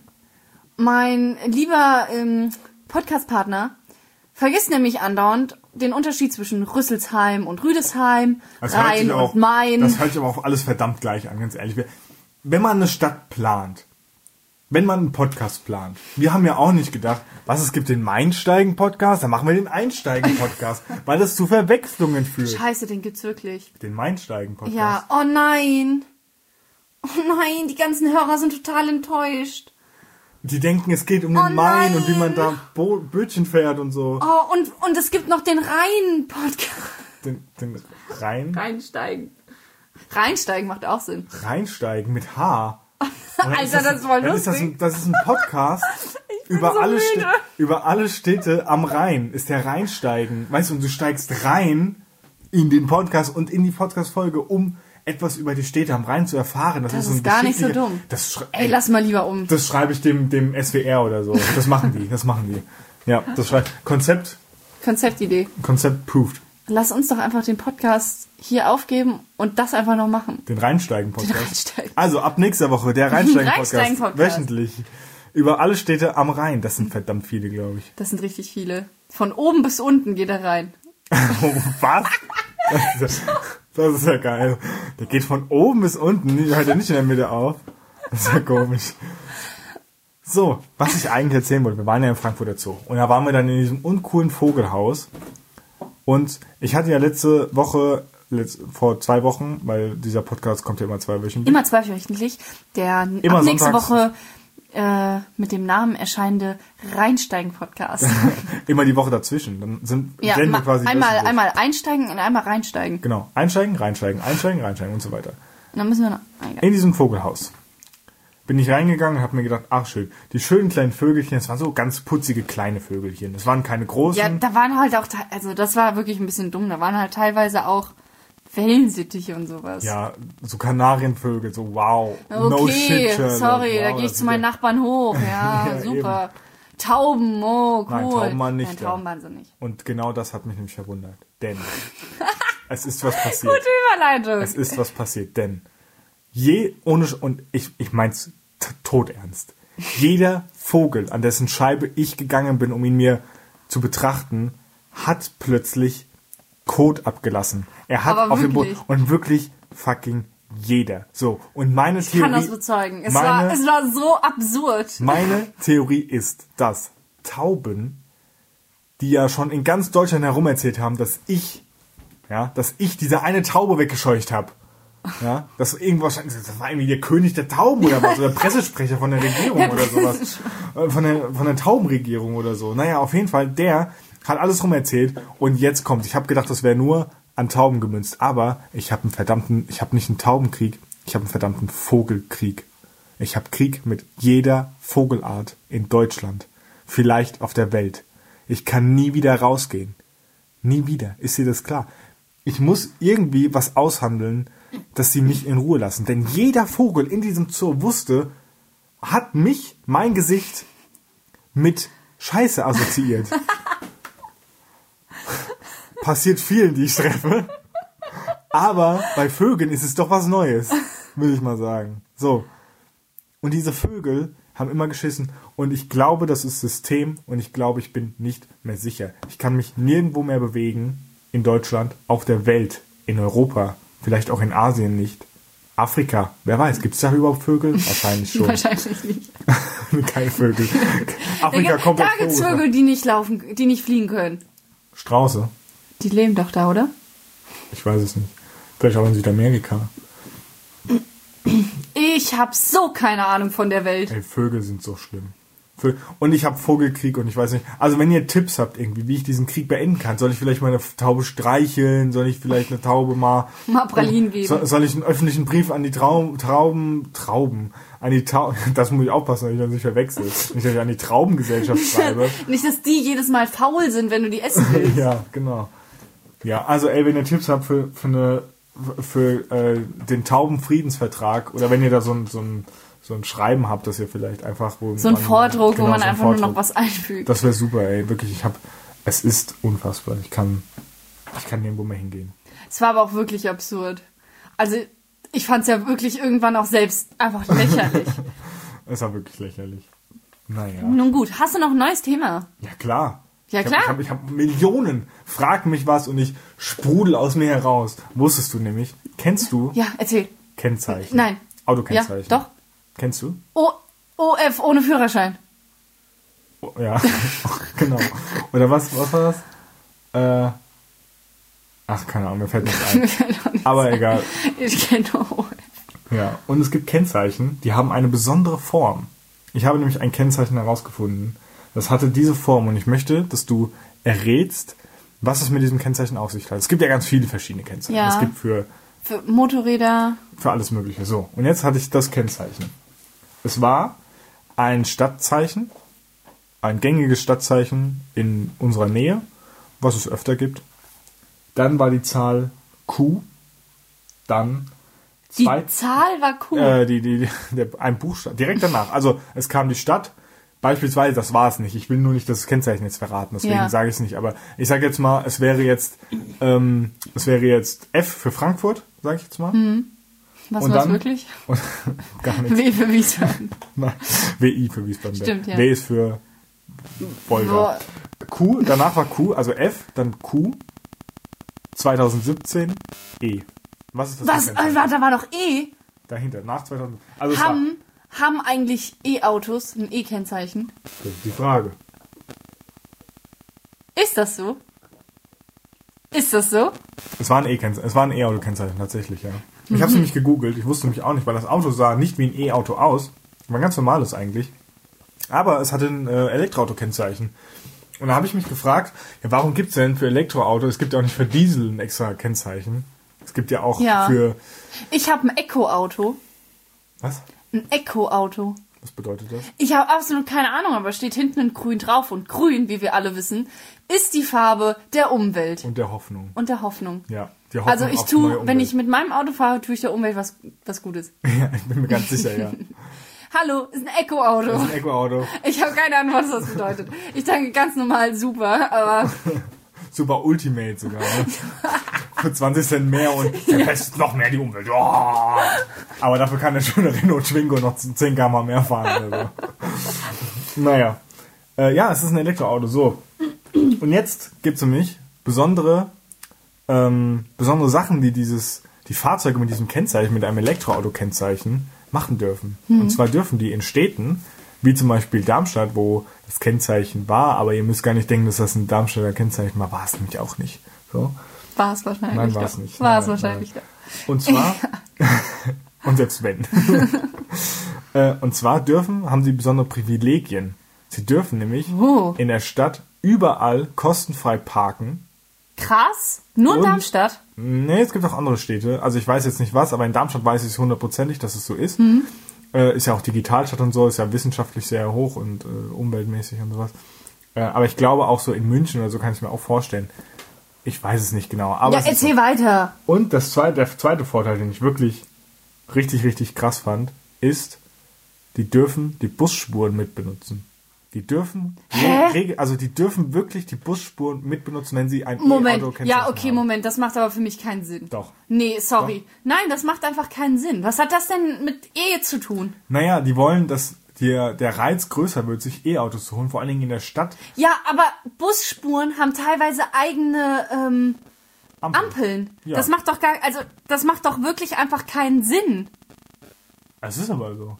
Mein lieber ähm, Podcast-Partner vergisst nämlich andauernd den Unterschied zwischen Rüsselsheim und Rüdesheim, Das hört Rhein sich auch, und Main. Das hört sich aber auch alles verdammt gleich an, ganz ehrlich. Wenn man eine Stadt plant, wenn man einen Podcast plant, wir haben ja auch nicht gedacht, was, es gibt den Mainsteigen-Podcast, dann machen wir den Einsteigen-Podcast, weil das zu Verwechslungen führt. Scheiße, den gibt's wirklich. Den Mainsteigen-Podcast. Ja, oh nein. Oh nein, die ganzen Hörer sind total enttäuscht. Die denken, es geht um den Oh Main und wie nein. man da Bo- Bötchen fährt und so. Oh, und, und es gibt noch den Rhein-Podcast. Den, den Rhein? Reinsteigen. Reinsteigen macht auch Sinn. Reinsteigen mit H. Oder Alter, ist das ist voll dann ist das, lustig. ein, das ist ein Podcast bin über, so alle müde. Städte, über alle Städte am Rhein. Ist der Rheinsteigen. Weißt du, und du steigst rein in den Podcast und in die Podcast-Folge, um etwas über die Städte am Rhein zu erfahren. Das, Das ist, so ein ist gar nicht so geschichtlicher- dumm. Das, schrei- Ey, lass mal lieber um. das schreibe ich dem, dem S W R oder so. Das machen die, das machen die. Ja, das schreibt. Konzept, Konzeptidee. Konzept proved. Lass uns doch einfach den Podcast hier aufgeben und das einfach noch machen. Den Rheinsteigen-Podcast. Den Rheinsteigen. Also ab nächster Woche der Rheinsteigen-Podcast. Rheinsteigen-Podcast. Wöchentlich. Über alle Städte am Rhein. Das sind verdammt viele, glaube ich. Das sind richtig viele. Von oben bis unten geht er rein. Oh, was? Das ist, ja, das ist ja geil. Der geht von oben bis unten. Hört er nicht in der Mitte auf. Das ist ja komisch. So, was ich eigentlich erzählen wollte. Wir waren ja im Frankfurter Zoo. Und da waren wir dann in diesem uncoolen Vogelhaus. Und ich hatte ja letzte Woche, letzt, vor zwei Wochen, weil dieser Podcast kommt ja immer zwei Wöchen. Immer zweiwöchentlich. Der Immer ab nächste sonntags. Woche äh, mit dem Namen erscheinende Reinsteigen-Podcast. Immer die Woche dazwischen. Dann sind ja, wir quasi einmal, einmal einsteigen und einmal reinsteigen. Genau, einsteigen, reinsteigen, einsteigen, reinsteigen und so weiter. Und dann müssen wir noch... Ah, ja. In diesem Vogelhaus bin ich reingegangen und habe mir gedacht, ach schön, die schönen kleinen Vögelchen, das waren so ganz putzige kleine Vögelchen. Das waren keine großen. Ja, da waren halt auch, also das war wirklich ein bisschen dumm, da waren halt teilweise auch Wellensittiche und sowas. Ja, so Kanarienvögel, so wow. Okay, no shit, Sherlock. sorry, wow, da gehe ich zu meinen Nachbarn hoch. Ja, ja super. Eben. Tauben, oh, cool. Nein, Tauben waren nicht. Nein, Tauben waren sie nicht. Und genau das hat mich nämlich verwundert. Denn es ist was passiert. Gute Überleitung. Es ist was passiert, denn je ohne und ich ich mein's t- todernst. Jeder Vogel, an dessen Scheibe ich gegangen bin, um ihn mir zu betrachten, hat plötzlich Kot abgelassen. Er hat Aber auf dem Boden wirklich? und wirklich fucking jeder. So, und meine Ich Theorie kann das bezeugen. Es, meine, war, es war so absurd. Meine Theorie ist, dass Tauben, die ja schon in ganz Deutschland herum erzählt haben, dass ich, ja, dass ich diese eine Taube weggescheucht habe. Ja, das irgendwas, das war irgendwie der König der Tauben oder was, oder Pressesprecher von der Regierung oder sowas. Von der, von der Taubenregierung oder so. Naja, auf jeden Fall, der hat alles rum erzählt und jetzt kommt. Ich habe gedacht, das wäre nur an Tauben gemünzt, aber ich habe einen verdammten, ich habe nicht einen Taubenkrieg, ich habe einen verdammten Vogelkrieg. Ich habe Krieg mit jeder Vogelart in Deutschland, vielleicht auf der Welt. Ich kann nie wieder rausgehen. Nie wieder. Ist dir das klar? Ich muss irgendwie was aushandeln, dass sie mich in Ruhe lassen. Denn jeder Vogel in diesem Zoo wusste, hat mich, mein Gesicht, mit Scheiße assoziiert. Passiert vielen, die ich treffe. Aber bei Vögeln ist es doch was Neues, will ich mal sagen. So. Und diese Vögel haben immer geschissen. Und ich glaube, das ist System. Und ich glaube, ich bin nicht mehr sicher. Ich kann mich nirgendwo mehr bewegen. In Deutschland, auf der Welt, in Europa. Vielleicht auch in Asien nicht. Afrika, wer weiß, gibt es da überhaupt Vögel? Wahrscheinlich schon. Wahrscheinlich nicht. Keine Vögel. Afrika kommt Da gibt es Vögel, die nicht laufen, die nicht fliegen können. Strauße? Die leben doch da, oder? Ich weiß es nicht. Vielleicht auch in Südamerika. Ich habe so keine Ahnung von der Welt. Ey, Vögel sind so schlimm. Und ich habe Vogelkrieg und ich weiß nicht. Also wenn ihr Tipps habt irgendwie, wie ich diesen Krieg beenden kann, soll ich vielleicht mal eine Taube streicheln? Soll ich vielleicht eine Taube mal... Mal Pralinen geben. Soll, soll ich einen öffentlichen Brief an die Traum, Trauben... Trauben... An die Tauben... Das muss ich aufpassen, dass ich dann nicht verwechsel. Nicht, dass ich an die Traubengesellschaft schreibe. Nicht, dass die jedes Mal faul sind, wenn du die essen willst. Ja, genau. Ja, also ey, wenn ihr Tipps habt für, für, eine, für äh, den Taubenfriedensvertrag oder wenn ihr da so ein... So ein so ein Schreiben habt, dass ihr vielleicht einfach... Wo so ein man, Vordruck, genau, wo man so ein einfach Vordruck. nur noch was einfügt. Das wäre super, ey. Wirklich, ich hab... Es ist unfassbar. Ich kann... Ich kann nirgendwo mehr hingehen. Es war aber auch wirklich absurd. Also, ich fand es ja wirklich irgendwann auch selbst einfach lächerlich. Es war wirklich lächerlich. Naja. Nun gut, hast du noch ein neues Thema? Ja, klar. Ja, ich klar. Hab, ich habe hab Millionen. Frag mich was und ich sprudel aus mir heraus. Wusstest du nämlich? Kennst du Ja, erzähl. Kennzeichen? Nein. Autokennzeichen. Ja, doch. Kennst du? O- O F ohne Führerschein. Oh, ja, genau. Oder was, was war das? Äh, ach, keine Ahnung, mir fällt nichts ein. Aber egal. Ich kenne nur O F. Ja, und es gibt Kennzeichen, die haben eine besondere Form. Ich habe nämlich ein Kennzeichen herausgefunden, das hatte diese Form und ich möchte, dass du errätst, was es mit diesem Kennzeichen auf sich hat. Es gibt ja ganz viele verschiedene Kennzeichen. Ja. Es gibt für, Für Motorräder. für alles Mögliche. So, und jetzt hatte ich das Kennzeichen. Es war ein Stadtzeichen, ein gängiges Stadtzeichen in unserer Nähe, was es öfter gibt. Dann war die Zahl Q, dann Die zwei, Zahl war cool. äh, die, die, der, ein Buchstabe, direkt danach. Also es kam die Stadt, beispielsweise, das war es nicht. Ich will nur nicht das Kennzeichen jetzt verraten, deswegen Ja. sage ich es nicht. Aber ich sage jetzt mal, es wäre jetzt, ähm, es wäre jetzt F für Frankfurt, sage ich jetzt mal. Mhm. Was und war's dann- wirklich? Und, gar nichts. W für Wiesbaden. Nein, W I für Wiesbaden. Stimmt, ja. W ist für Wolga. Boah. Q, danach war Q, also F, dann Q, zwanzig siebzehn, E. Was ist das? Was? für ein Äh, da war doch E. Dahinter, nach zweitausend. Also es war, Haben, haben eigentlich E-Autos ein E-Kennzeichen? das ist die Frage. Ist das so? Ist das so? Es war ein E-Kennzeichen, es war ein E-Auto-Kennzeichen tatsächlich, ja. Ich habe es nämlich gegoogelt, ich wusste nämlich auch nicht, weil das Auto sah nicht wie ein E-Auto aus, war ein ganz normales eigentlich. Aber es hatte ein äh, Elektroauto-Kennzeichen. Und da habe ich mich gefragt, ja, warum gibt es denn für Elektroauto, es gibt ja auch nicht für Diesel ein extra Kennzeichen. Es gibt ja auch Ja. für... Ich habe ein Eco-Auto. Was? Ein Eco-Auto. Was bedeutet das? Ich habe absolut keine Ahnung, aber steht hinten in grün drauf. Und grün, wie wir alle wissen, ist die Farbe der Umwelt Und der Hoffnung. und der Hoffnung. Ja, die Hoffnung Also ich auf die neue tue, Umwelt. wenn ich mit meinem Auto fahre, tue ich der Umwelt was, was Gutes. Ja, ich bin mir ganz sicher, ja. Hallo, ist ein Eco-Auto. Das ist ein Eco-Auto. Ich habe keine Ahnung, was das bedeutet. Ich denke ganz normal super, aber Super Ultimate sogar. Ne? Für zwanzig Cent mehr und verpestet noch mehr die Umwelt. Oh! Aber dafür kann der schöne Renault Twingo noch zehn Kilometer pro Stunde mehr fahren. Oder so. Naja. Äh, ja, es ist ein Elektroauto. So. Und jetzt gibt es nämlich besondere, ähm, besondere Sachen, die dieses, die Fahrzeuge mit diesem Kennzeichen, mit einem Elektroauto-Kennzeichen machen dürfen. Mhm. Und zwar dürfen die in Städten, wie zum Beispiel Darmstadt, wo das Kennzeichen war, aber ihr müsst gar nicht denken, dass das ein Darmstädter Kennzeichen war, war es nämlich auch nicht. So. war es wahrscheinlich Nein, war es doch. nicht. War es Nein, wahrscheinlich nein. doch. Und zwar, und selbst wenn. Äh, und zwar dürfen, haben sie besondere Privilegien. Sie dürfen nämlich Oh. in der Stadt überall kostenfrei parken. Krass. Nur in Und- Darmstadt. Nee, es gibt auch andere Städte. Also ich weiß jetzt nicht was, aber in Darmstadt weiß ich es hundertprozentig, dass es so ist. Mhm. Äh, ist ja auch Digitalstadt und so, ist ja wissenschaftlich sehr hoch und äh, umweltmäßig und sowas. Äh, aber ich glaube auch so in München oder so kann ich mir auch vorstellen. Ich weiß es nicht genau. Aber Ja, es ist erzähl weiter. Und das zweite, der zweite Vorteil, den ich wirklich richtig, richtig krass fand, ist, die dürfen die Busspuren mitbenutzen. Die dürfen, Hä? reg- also die dürfen wirklich die Busspuren mitbenutzen, wenn sie ein Moment. E-Auto-Kennzeichen Ja, okay, haben. Moment. Das macht aber für mich keinen Sinn. Doch. Nee, sorry. Nein, das macht einfach keinen Sinn. Was hat das denn mit Ehe zu tun? Naja, die wollen, dass der, der Reiz größer wird, sich E-Autos zu holen, vor allen Dingen in der Stadt. Ja, aber Busspuren haben teilweise eigene ähm, Ampel. Ampeln. Ja. Das macht doch gar, also das macht doch wirklich einfach keinen Sinn. Es ist aber so.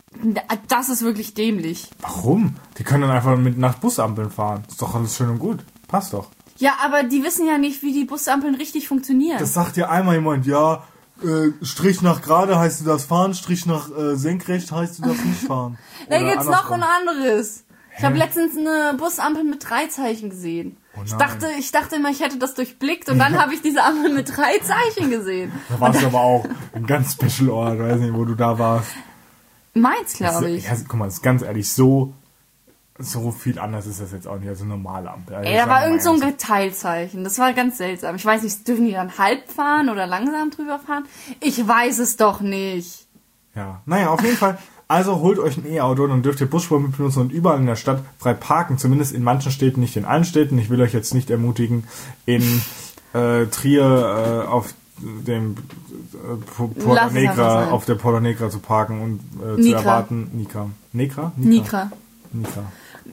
Das ist wirklich dämlich. Warum? Die können dann einfach mit nach Busampeln fahren. Ist doch alles schön und gut. Passt doch. Ja, aber die wissen ja nicht, wie die Busampeln richtig funktionieren. Das sagt ja einmal jemand, ja, äh, Strich nach gerade heißt du das fahren, Strich nach äh, senkrecht heißt du das nicht fahren. da Oder gibt's noch andersrum. ein anderes. Ich habe letztens eine Busampel mit drei Zeichen gesehen. Oh ich nein. dachte, ich dachte immer, ich hätte das durchblickt und dann habe ich diese Ampel mit drei Zeichen gesehen. Da warst du aber auch ein ganz special Ort, weiß nicht, wo du da warst. Meins, glaube ich. Ja, guck mal, das ist ganz ehrlich, so, so viel anders ist das jetzt auch nicht als eine normale Ampel. Also Ey, da sagen war wir irgend mal so ein ernsthaft. Teilzeichen. Das war ganz seltsam. Ich weiß nicht, dürfen die dann halb fahren oder langsam drüber fahren? Ich weiß es doch nicht. Ja, naja, auf jeden Fall. Also holt euch ein E-Auto, dann dürft ihr Busspuren mit benutzen und überall in der Stadt frei parken. Zumindest in manchen Städten, nicht in allen Städten. Ich will euch jetzt nicht ermutigen, in äh, Trier äh, auf dem äh, Po- Porta Lass es einfach Negra, sein. auf der Porta Negra zu parken und äh, zu Nikra. erwarten. Nika. Negra? Nikra. Nika.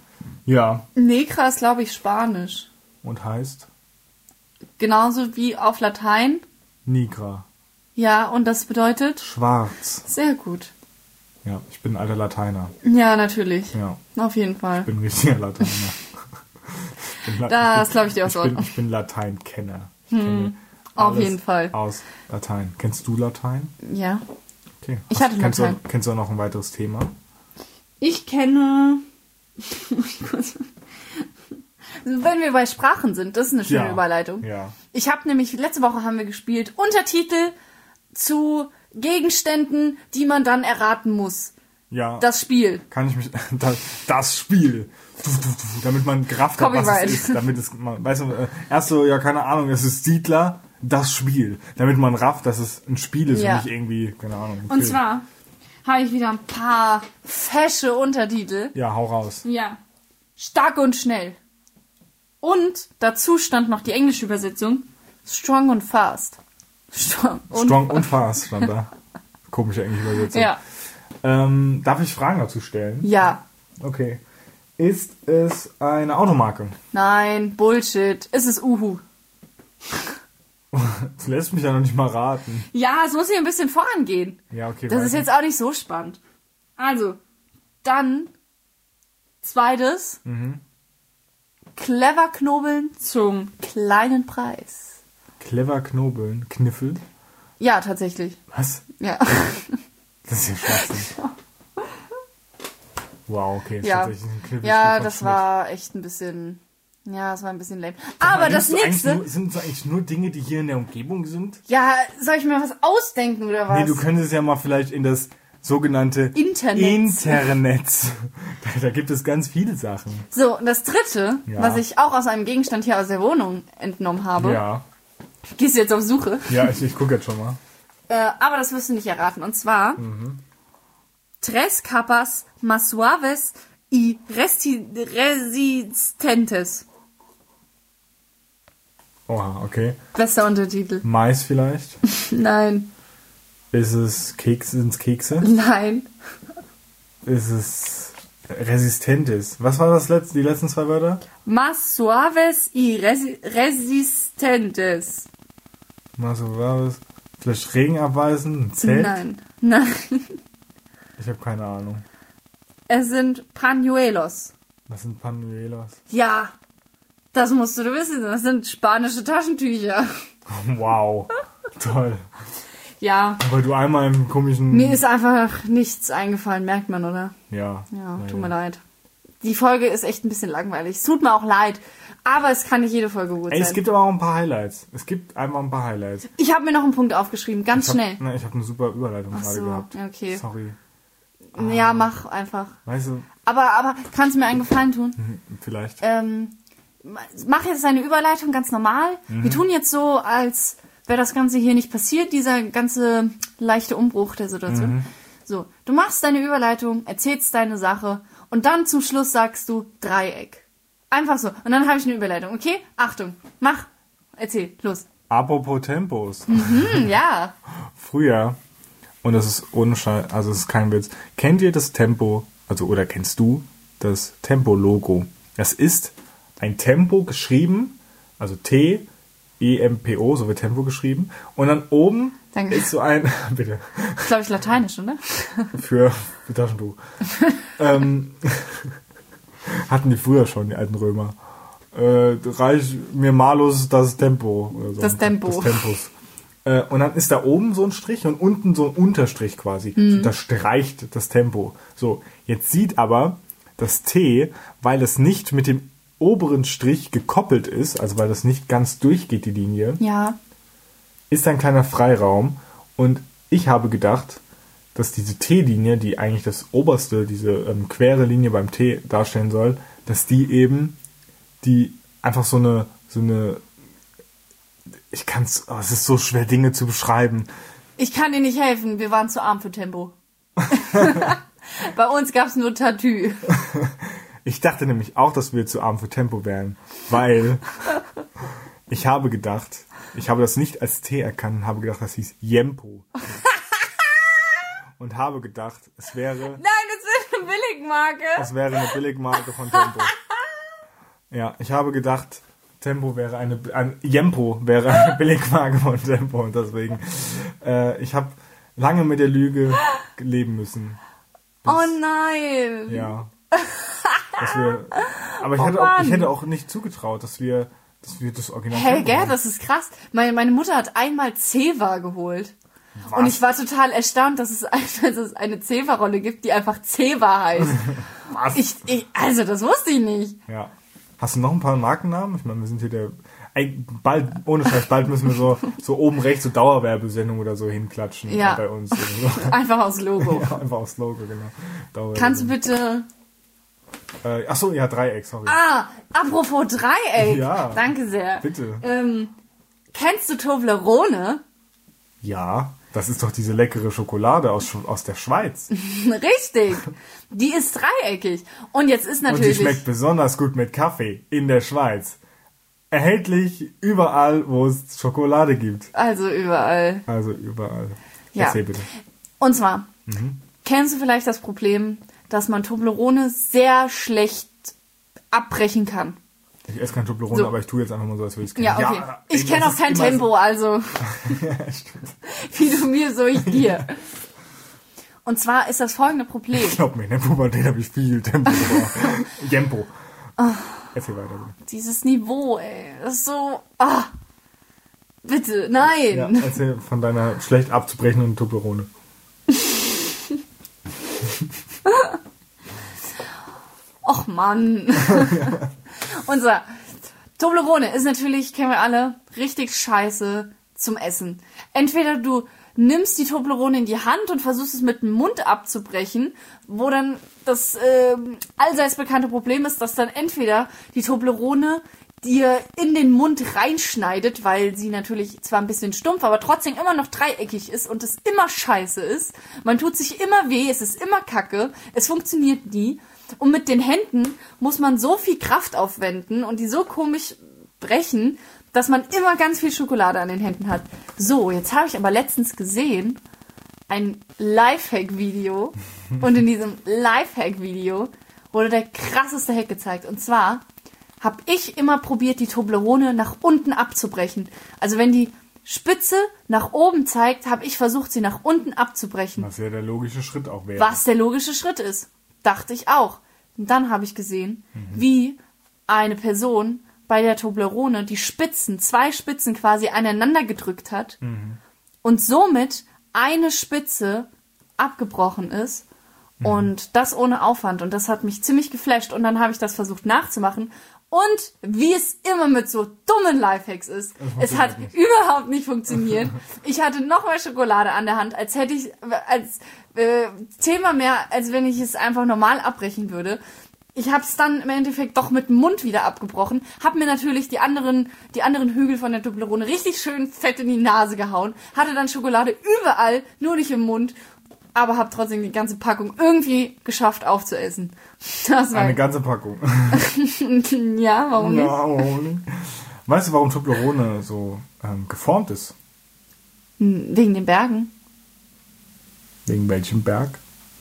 Ja, Nekra ist, glaube ich, Spanisch. und heißt Genauso wie auf Latein. Nigra. Ja, und das bedeutet? Schwarz. Sehr gut. Ja, ich bin ein alter Lateiner. Ja, natürlich. Ja, Auf jeden Fall. ich bin ein richtiger Lateiner. Ich bin La- Das ich bin- glaube ich dir auch ich bin, so. ich bin Lateinkenner. Ich kenne auf alles jeden Fall. Aus Latein. Kennst du Latein? Ja. Okay. Ich Hast- hatte kennst Latein. Du, kennst du auch noch ein weiteres Thema? Ich kenne... Wenn wir bei Sprachen sind, das ist eine schöne Ja. Überleitung. Ja. Ich habe nämlich, letzte Woche haben wir gespielt, Untertitel zu Gegenständen, die man dann erraten muss. Ja. Das Spiel. kann ich mich. Das, das Spiel. Du, du, du, damit man gerafft hat, was Copyright. es ist. Damit es, man, weißt du, äh, erst so, ja, keine Ahnung, es ist Siedler, das Spiel. Damit man rafft, dass es ein Spiel ist Ja. und nicht irgendwie, keine Ahnung. ein Und Film. zwar habe ich wieder ein paar fesche Untertitel. Ja, hau raus. Ja. Stark und schnell. Und dazu stand noch die englische Übersetzung. Strong und fast. Strong und, Strong und fast stand da. Komische englische Übersetzung. Ja. Ähm, darf ich Fragen dazu stellen? Ja. Okay. Ist es eine Automarke? Nein, Bullshit. Es ist Uhu. Das lässt mich ja noch nicht mal raten. Ja, es muss hier ein bisschen vorangehen. Ja, okay. Das ist weiter. jetzt auch nicht so spannend. Also, dann zweites. Mhm. Clever knobeln zum kleinen Preis. Clever knobeln. Kniffel. Ja, tatsächlich. Was? Ja. Das ist ja Schwachsinn. Wow, okay. Das Ja, ist tatsächlich ein Knüppelspiel ja von das Schmidt. war echt ein bisschen... Ja, das war ein bisschen lame. Sag Aber mal, das nimmst du eigentlich nächste... Nur, sind es eigentlich nur Dinge, die hier in der Umgebung sind? Ja, soll ich mir was ausdenken oder was? Nee, du könntest ja mal vielleicht in das sogenannte Internet. Internet. Da, da gibt es ganz viele Sachen. So, und das dritte, Ja. was ich auch aus einem Gegenstand hier aus der Wohnung entnommen habe. Ja. Gehst du jetzt auf Suche? Ja, ich, ich gucke jetzt schon mal. Äh, aber das wirst du nicht erraten. Und zwar Mhm. Tres capas más suaves y resti resistentes. Oha, okay. Bester Untertitel. Mais vielleicht? Nein, Ist es Kekse? Sind es Kekse? nein. Ist es Resistentes? Was war das letzte, die letzten zwei Wörter? Más suaves y resi resistentes. Mal so war es. Vielleicht Regen abweisen? Ein Zelt? Nein, nein. Ich habe keine Ahnung. Es sind Pañuelos. Was sind Panuelos? Ja, das musst du wissen. Das sind spanische Taschentücher. Wow. Toll. Ja, Weil du einmal im komischen... mir ist einfach nichts eingefallen, merkt man, oder? Ja. Ja, Na tut ja. mir leid. Die Folge ist echt ein bisschen langweilig. Es tut mir auch leid. Aber es kann nicht jede Folge gut Ey, sein. es gibt aber auch ein paar Highlights. Es gibt einfach ein paar Highlights. Ich habe mir noch einen Punkt aufgeschrieben, ganz Ich hab, schnell. Ne, ich habe eine super Überleitung Ach gerade so, gehabt. ja, okay. Sorry. Ja, mach einfach. Weißt du, Aber, aber kannst du mir einen Gefallen tun? vielleicht. Ähm, mach jetzt deine Überleitung ganz normal. Mhm. Wir tun jetzt so, als wäre das Ganze hier nicht passiert, dieser ganze leichte Umbruch der Situation. Mhm. So, du machst deine Überleitung, erzählst deine Sache und dann zum Schluss sagst du Dreieck. Einfach so. Und dann habe ich eine Überleitung. Okay? Achtung. Mach. Erzähl. Los. Apropos Tempos. Hm, ja. Früher, und das ist ohne Scheiß, also es ist kein Witz, kennt ihr das Tempo, also oder kennst du das Tempo-Logo? Das ist ein Tempo geschrieben, also T, E, M, P, O, so wird Tempo geschrieben. Und dann oben Danke. ist so ein, bitte, Das ist, glaube ich, lateinisch, oder? für, für Taschentuch. ähm, hatten die früher schon, die alten Römer. Äh, reich mir malus das Tempo. Oder so. Das Tempo. Das Tempus. Äh, und dann ist da oben so ein Strich und unten so ein Unterstrich quasi. Mhm. So, das streicht das Tempo. So, jetzt sieht aber das T, weil es nicht mit dem oberen Strich gekoppelt ist, also weil das nicht ganz durchgeht, die Linie, Ja. ist ein kleiner Freiraum. Und ich habe gedacht, dass diese T-Linie, die eigentlich das oberste, diese ähm, quere Linie beim T darstellen soll, dass die eben, die einfach so eine, so eine, ich kann's, oh, es ist so schwer, Dinge zu beschreiben. Ich kann dir nicht helfen. Wir waren zu arm für Tempo. Bei uns gab's nur Tattoo. Ich dachte nämlich auch, dass wir zu arm für Tempo wären, weil ich habe gedacht, ich habe das nicht als T erkannt und habe gedacht, das hieß Jempo. Und habe gedacht, es wäre, Nein, das ist eine Billigmarke. es wäre eine Billigmarke von Tempo. Ja, ich habe gedacht, Tempo wäre eine, ein Jempo wäre eine Billigmarke von Tempo und deswegen, äh, ich habe lange mit der Lüge leben müssen. Oh nein. Ja. Dass wir, aber ich, Oh hätte auch, ich Mann. hätte auch nicht zugetraut, dass wir, dass wir das Original Hä, Tempo gell, haben. das ist krass. Meine, meine Mutter hat einmal Ceva geholt. Was? Und ich war total erstaunt, dass es, dass es eine Ceva-Rolle gibt, die einfach Ceva heißt. Was? Ich, ich, also, das wusste ich nicht. Ja. Hast du noch ein paar Markennamen? Ich meine, wir sind hier der, ey, bald, ohne Scheiß, bald müssen wir so, so oben rechts so Dauerwerbesendung oder so hinklatschen Ja. bei uns. Oder so. Einfach aus Logo. Ja, einfach aufs Logo, genau. Dauerwerbesendung. Kannst du bitte... Äh, ach so, ja, Dreieck, sorry. Ah, apropos Dreieck. Ja. Danke sehr. Bitte. Ähm, kennst du Toblerone? Ja, das ist doch diese leckere Schokolade aus, Sch- aus der Schweiz. Richtig. Die ist dreieckig. Und jetzt ist Und die natürlich... schmeckt besonders gut mit Kaffee in der Schweiz. Erhältlich überall, wo es Schokolade gibt. Also überall. Also überall. Ja. Erzähl bitte. Und zwar, Mhm. kennst du vielleicht das Problem, dass man Toblerone sehr schlecht abbrechen kann? Ich esse kein Toblerone, So. aber ich tue jetzt einfach mal so, als würde ich es kennen. Ja, okay. ich ey, kenne das auch ist kein immer Tempo, also So. Ja, stimmt. wie du mir, so ich dir. Und zwar ist das folgende Problem. Glaub mir, in der Pubertät habe ich viel Tempo gebraucht. Tempo. Erzähl weiter, bitte. Dieses Niveau, ey, das ist so... Ah, bitte, nein. Ja, erzähl von deiner schlecht abzubrechenden Toblerone. Och Mann. Unser Toblerone ist natürlich, kennen wir alle, richtig scheiße zum Essen. Entweder du nimmst die Toblerone in die Hand und versuchst es mit dem Mund abzubrechen, wo dann das äh, allseits bekannte Problem ist, dass dann entweder die Toblerone dir in den Mund reinschneidet, weil sie natürlich zwar ein bisschen stumpf, aber trotzdem immer noch dreieckig ist und es immer scheiße ist. Man tut sich immer weh, es ist immer kacke, es funktioniert nie. Und mit den Händen muss man so viel Kraft aufwenden und die so komisch brechen, dass man immer ganz viel Schokolade an den Händen hat. So, jetzt habe ich aber letztens gesehen, ein Lifehack-Video. Und in diesem Lifehack-Video wurde der krasseste Hack gezeigt. Und zwar habe ich immer probiert, die Toblerone nach unten abzubrechen. Also wenn die Spitze nach oben zeigt, habe ich versucht, sie nach unten abzubrechen. Was ja der logische Schritt auch wäre. Was der logische Schritt ist. Dachte ich auch. Und dann habe ich gesehen, mhm. wie eine Person bei der Toblerone die Spitzen, zwei Spitzen quasi aneinander gedrückt hat mhm. und somit eine Spitze abgebrochen ist mhm. und das ohne Aufwand. Und das hat mich ziemlich geflasht. Und dann habe ich das versucht nachzumachen. Und wie es immer mit so dummen Lifehacks ist, es hat nicht. überhaupt nicht funktioniert. Ich hatte noch mehr Schokolade an der Hand, als hätte ich, als äh, zehnmal mehr, als wenn ich es einfach normal abbrechen würde. Ich habe es dann im Endeffekt doch mit dem Mund wieder abgebrochen, habe mir natürlich die anderen, die anderen Hügel von der Toblerone richtig schön fett in die Nase gehauen, hatte dann Schokolade überall, nur nicht im Mund, aber habe trotzdem die ganze Packung irgendwie geschafft aufzuessen. Das war eine ganze Packung. Ja, warum nicht? Ja, warum nicht? Weißt du, warum Toblerone so ähm, geformt ist? Wegen den Bergen. Wegen welchem Berg?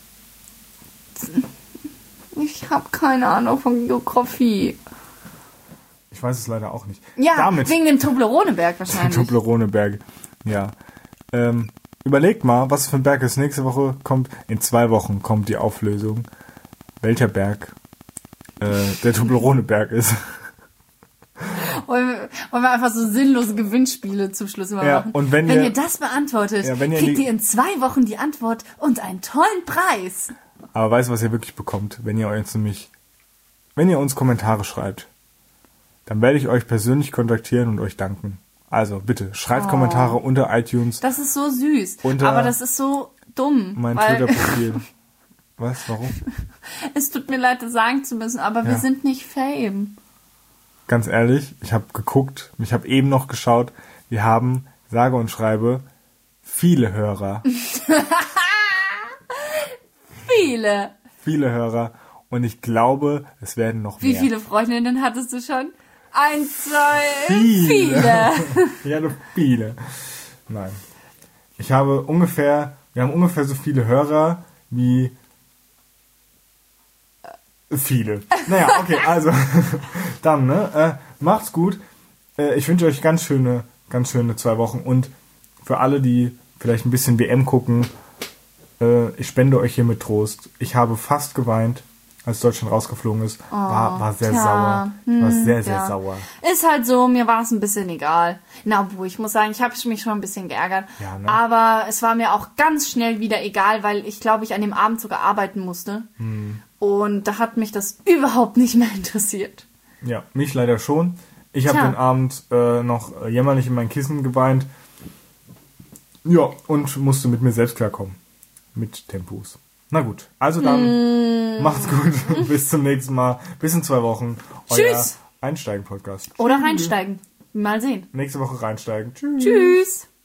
Ich habe keine Ahnung von Geografie. Ich weiß es leider auch nicht. Ja, Damit, wegen dem Toblerone-Berg wahrscheinlich. Toblerone-Berg, ja. Ähm, überlegt mal, was für ein Berg es nächste Woche kommt. In zwei Wochen kommt die Auflösung, welcher Berg äh, der Toblerone-Berg ist. Wollen wir, wollen wir einfach so sinnlose Gewinnspiele zum Schluss immer ja, machen? Und wenn, wenn ihr, ihr das beantwortet, ja, wenn ihr kriegt die, ihr in zwei Wochen die Antwort und einen tollen Preis. Aber weißt du, was ihr wirklich bekommt? Wenn ihr uns nämlich, wenn ihr uns Kommentare schreibt, dann werde ich euch persönlich kontaktieren und euch danken. Also bitte, schreibt oh. Kommentare unter iTunes. Das ist so süß, aber das ist so dumm. Mein Twitter-Profil. Was? Warum? Es tut mir leid, das sagen zu müssen, aber ja. wir sind nicht Fame. Ganz ehrlich, ich habe geguckt, ich habe eben noch geschaut, wir haben, sage und schreibe, viele Hörer. Viele. Viele Hörer. Und ich glaube, es werden noch Wie mehr. Wie viele Freundinnen hattest du schon? Eins, zwei, viele. viele. Ja, nur viele. Nein. Ich habe ungefähr, wir haben ungefähr so viele Hörer wie viele. Naja, okay, also dann, ne? Äh, macht's gut. Äh, ich wünsche euch ganz schöne, ganz schöne zwei Wochen. Und für alle, die vielleicht ein bisschen W M gucken, äh, ich spende euch hier mit Trost. Ich habe fast geweint, als Deutschland rausgeflogen ist. Oh, war, war sehr tja. sauer. Hm, war sehr, sehr ja. sauer. Ist halt so, mir war es ein bisschen egal. Na, obwohl, ich muss sagen, ich habe mich schon ein bisschen geärgert. Ja, ne? Aber es war mir auch ganz schnell wieder egal, weil ich glaube, ich an dem Abend sogar arbeiten musste. Hm. Und da hat mich das überhaupt nicht mehr interessiert. Ja, mich leider schon. Ich habe den Abend äh, noch jämmerlich in mein Kissen geweint. Ja, und musste mit mir selbst klarkommen. Mit Tempos. Na gut, also dann mm. macht's gut. Bis zum nächsten Mal. Bis in zwei Wochen. Tschüss. Euer Einsteigen-Podcast. Oder reinsteigen. Mal sehen. Nächste Woche reinsteigen. Tschüss. Tschüss.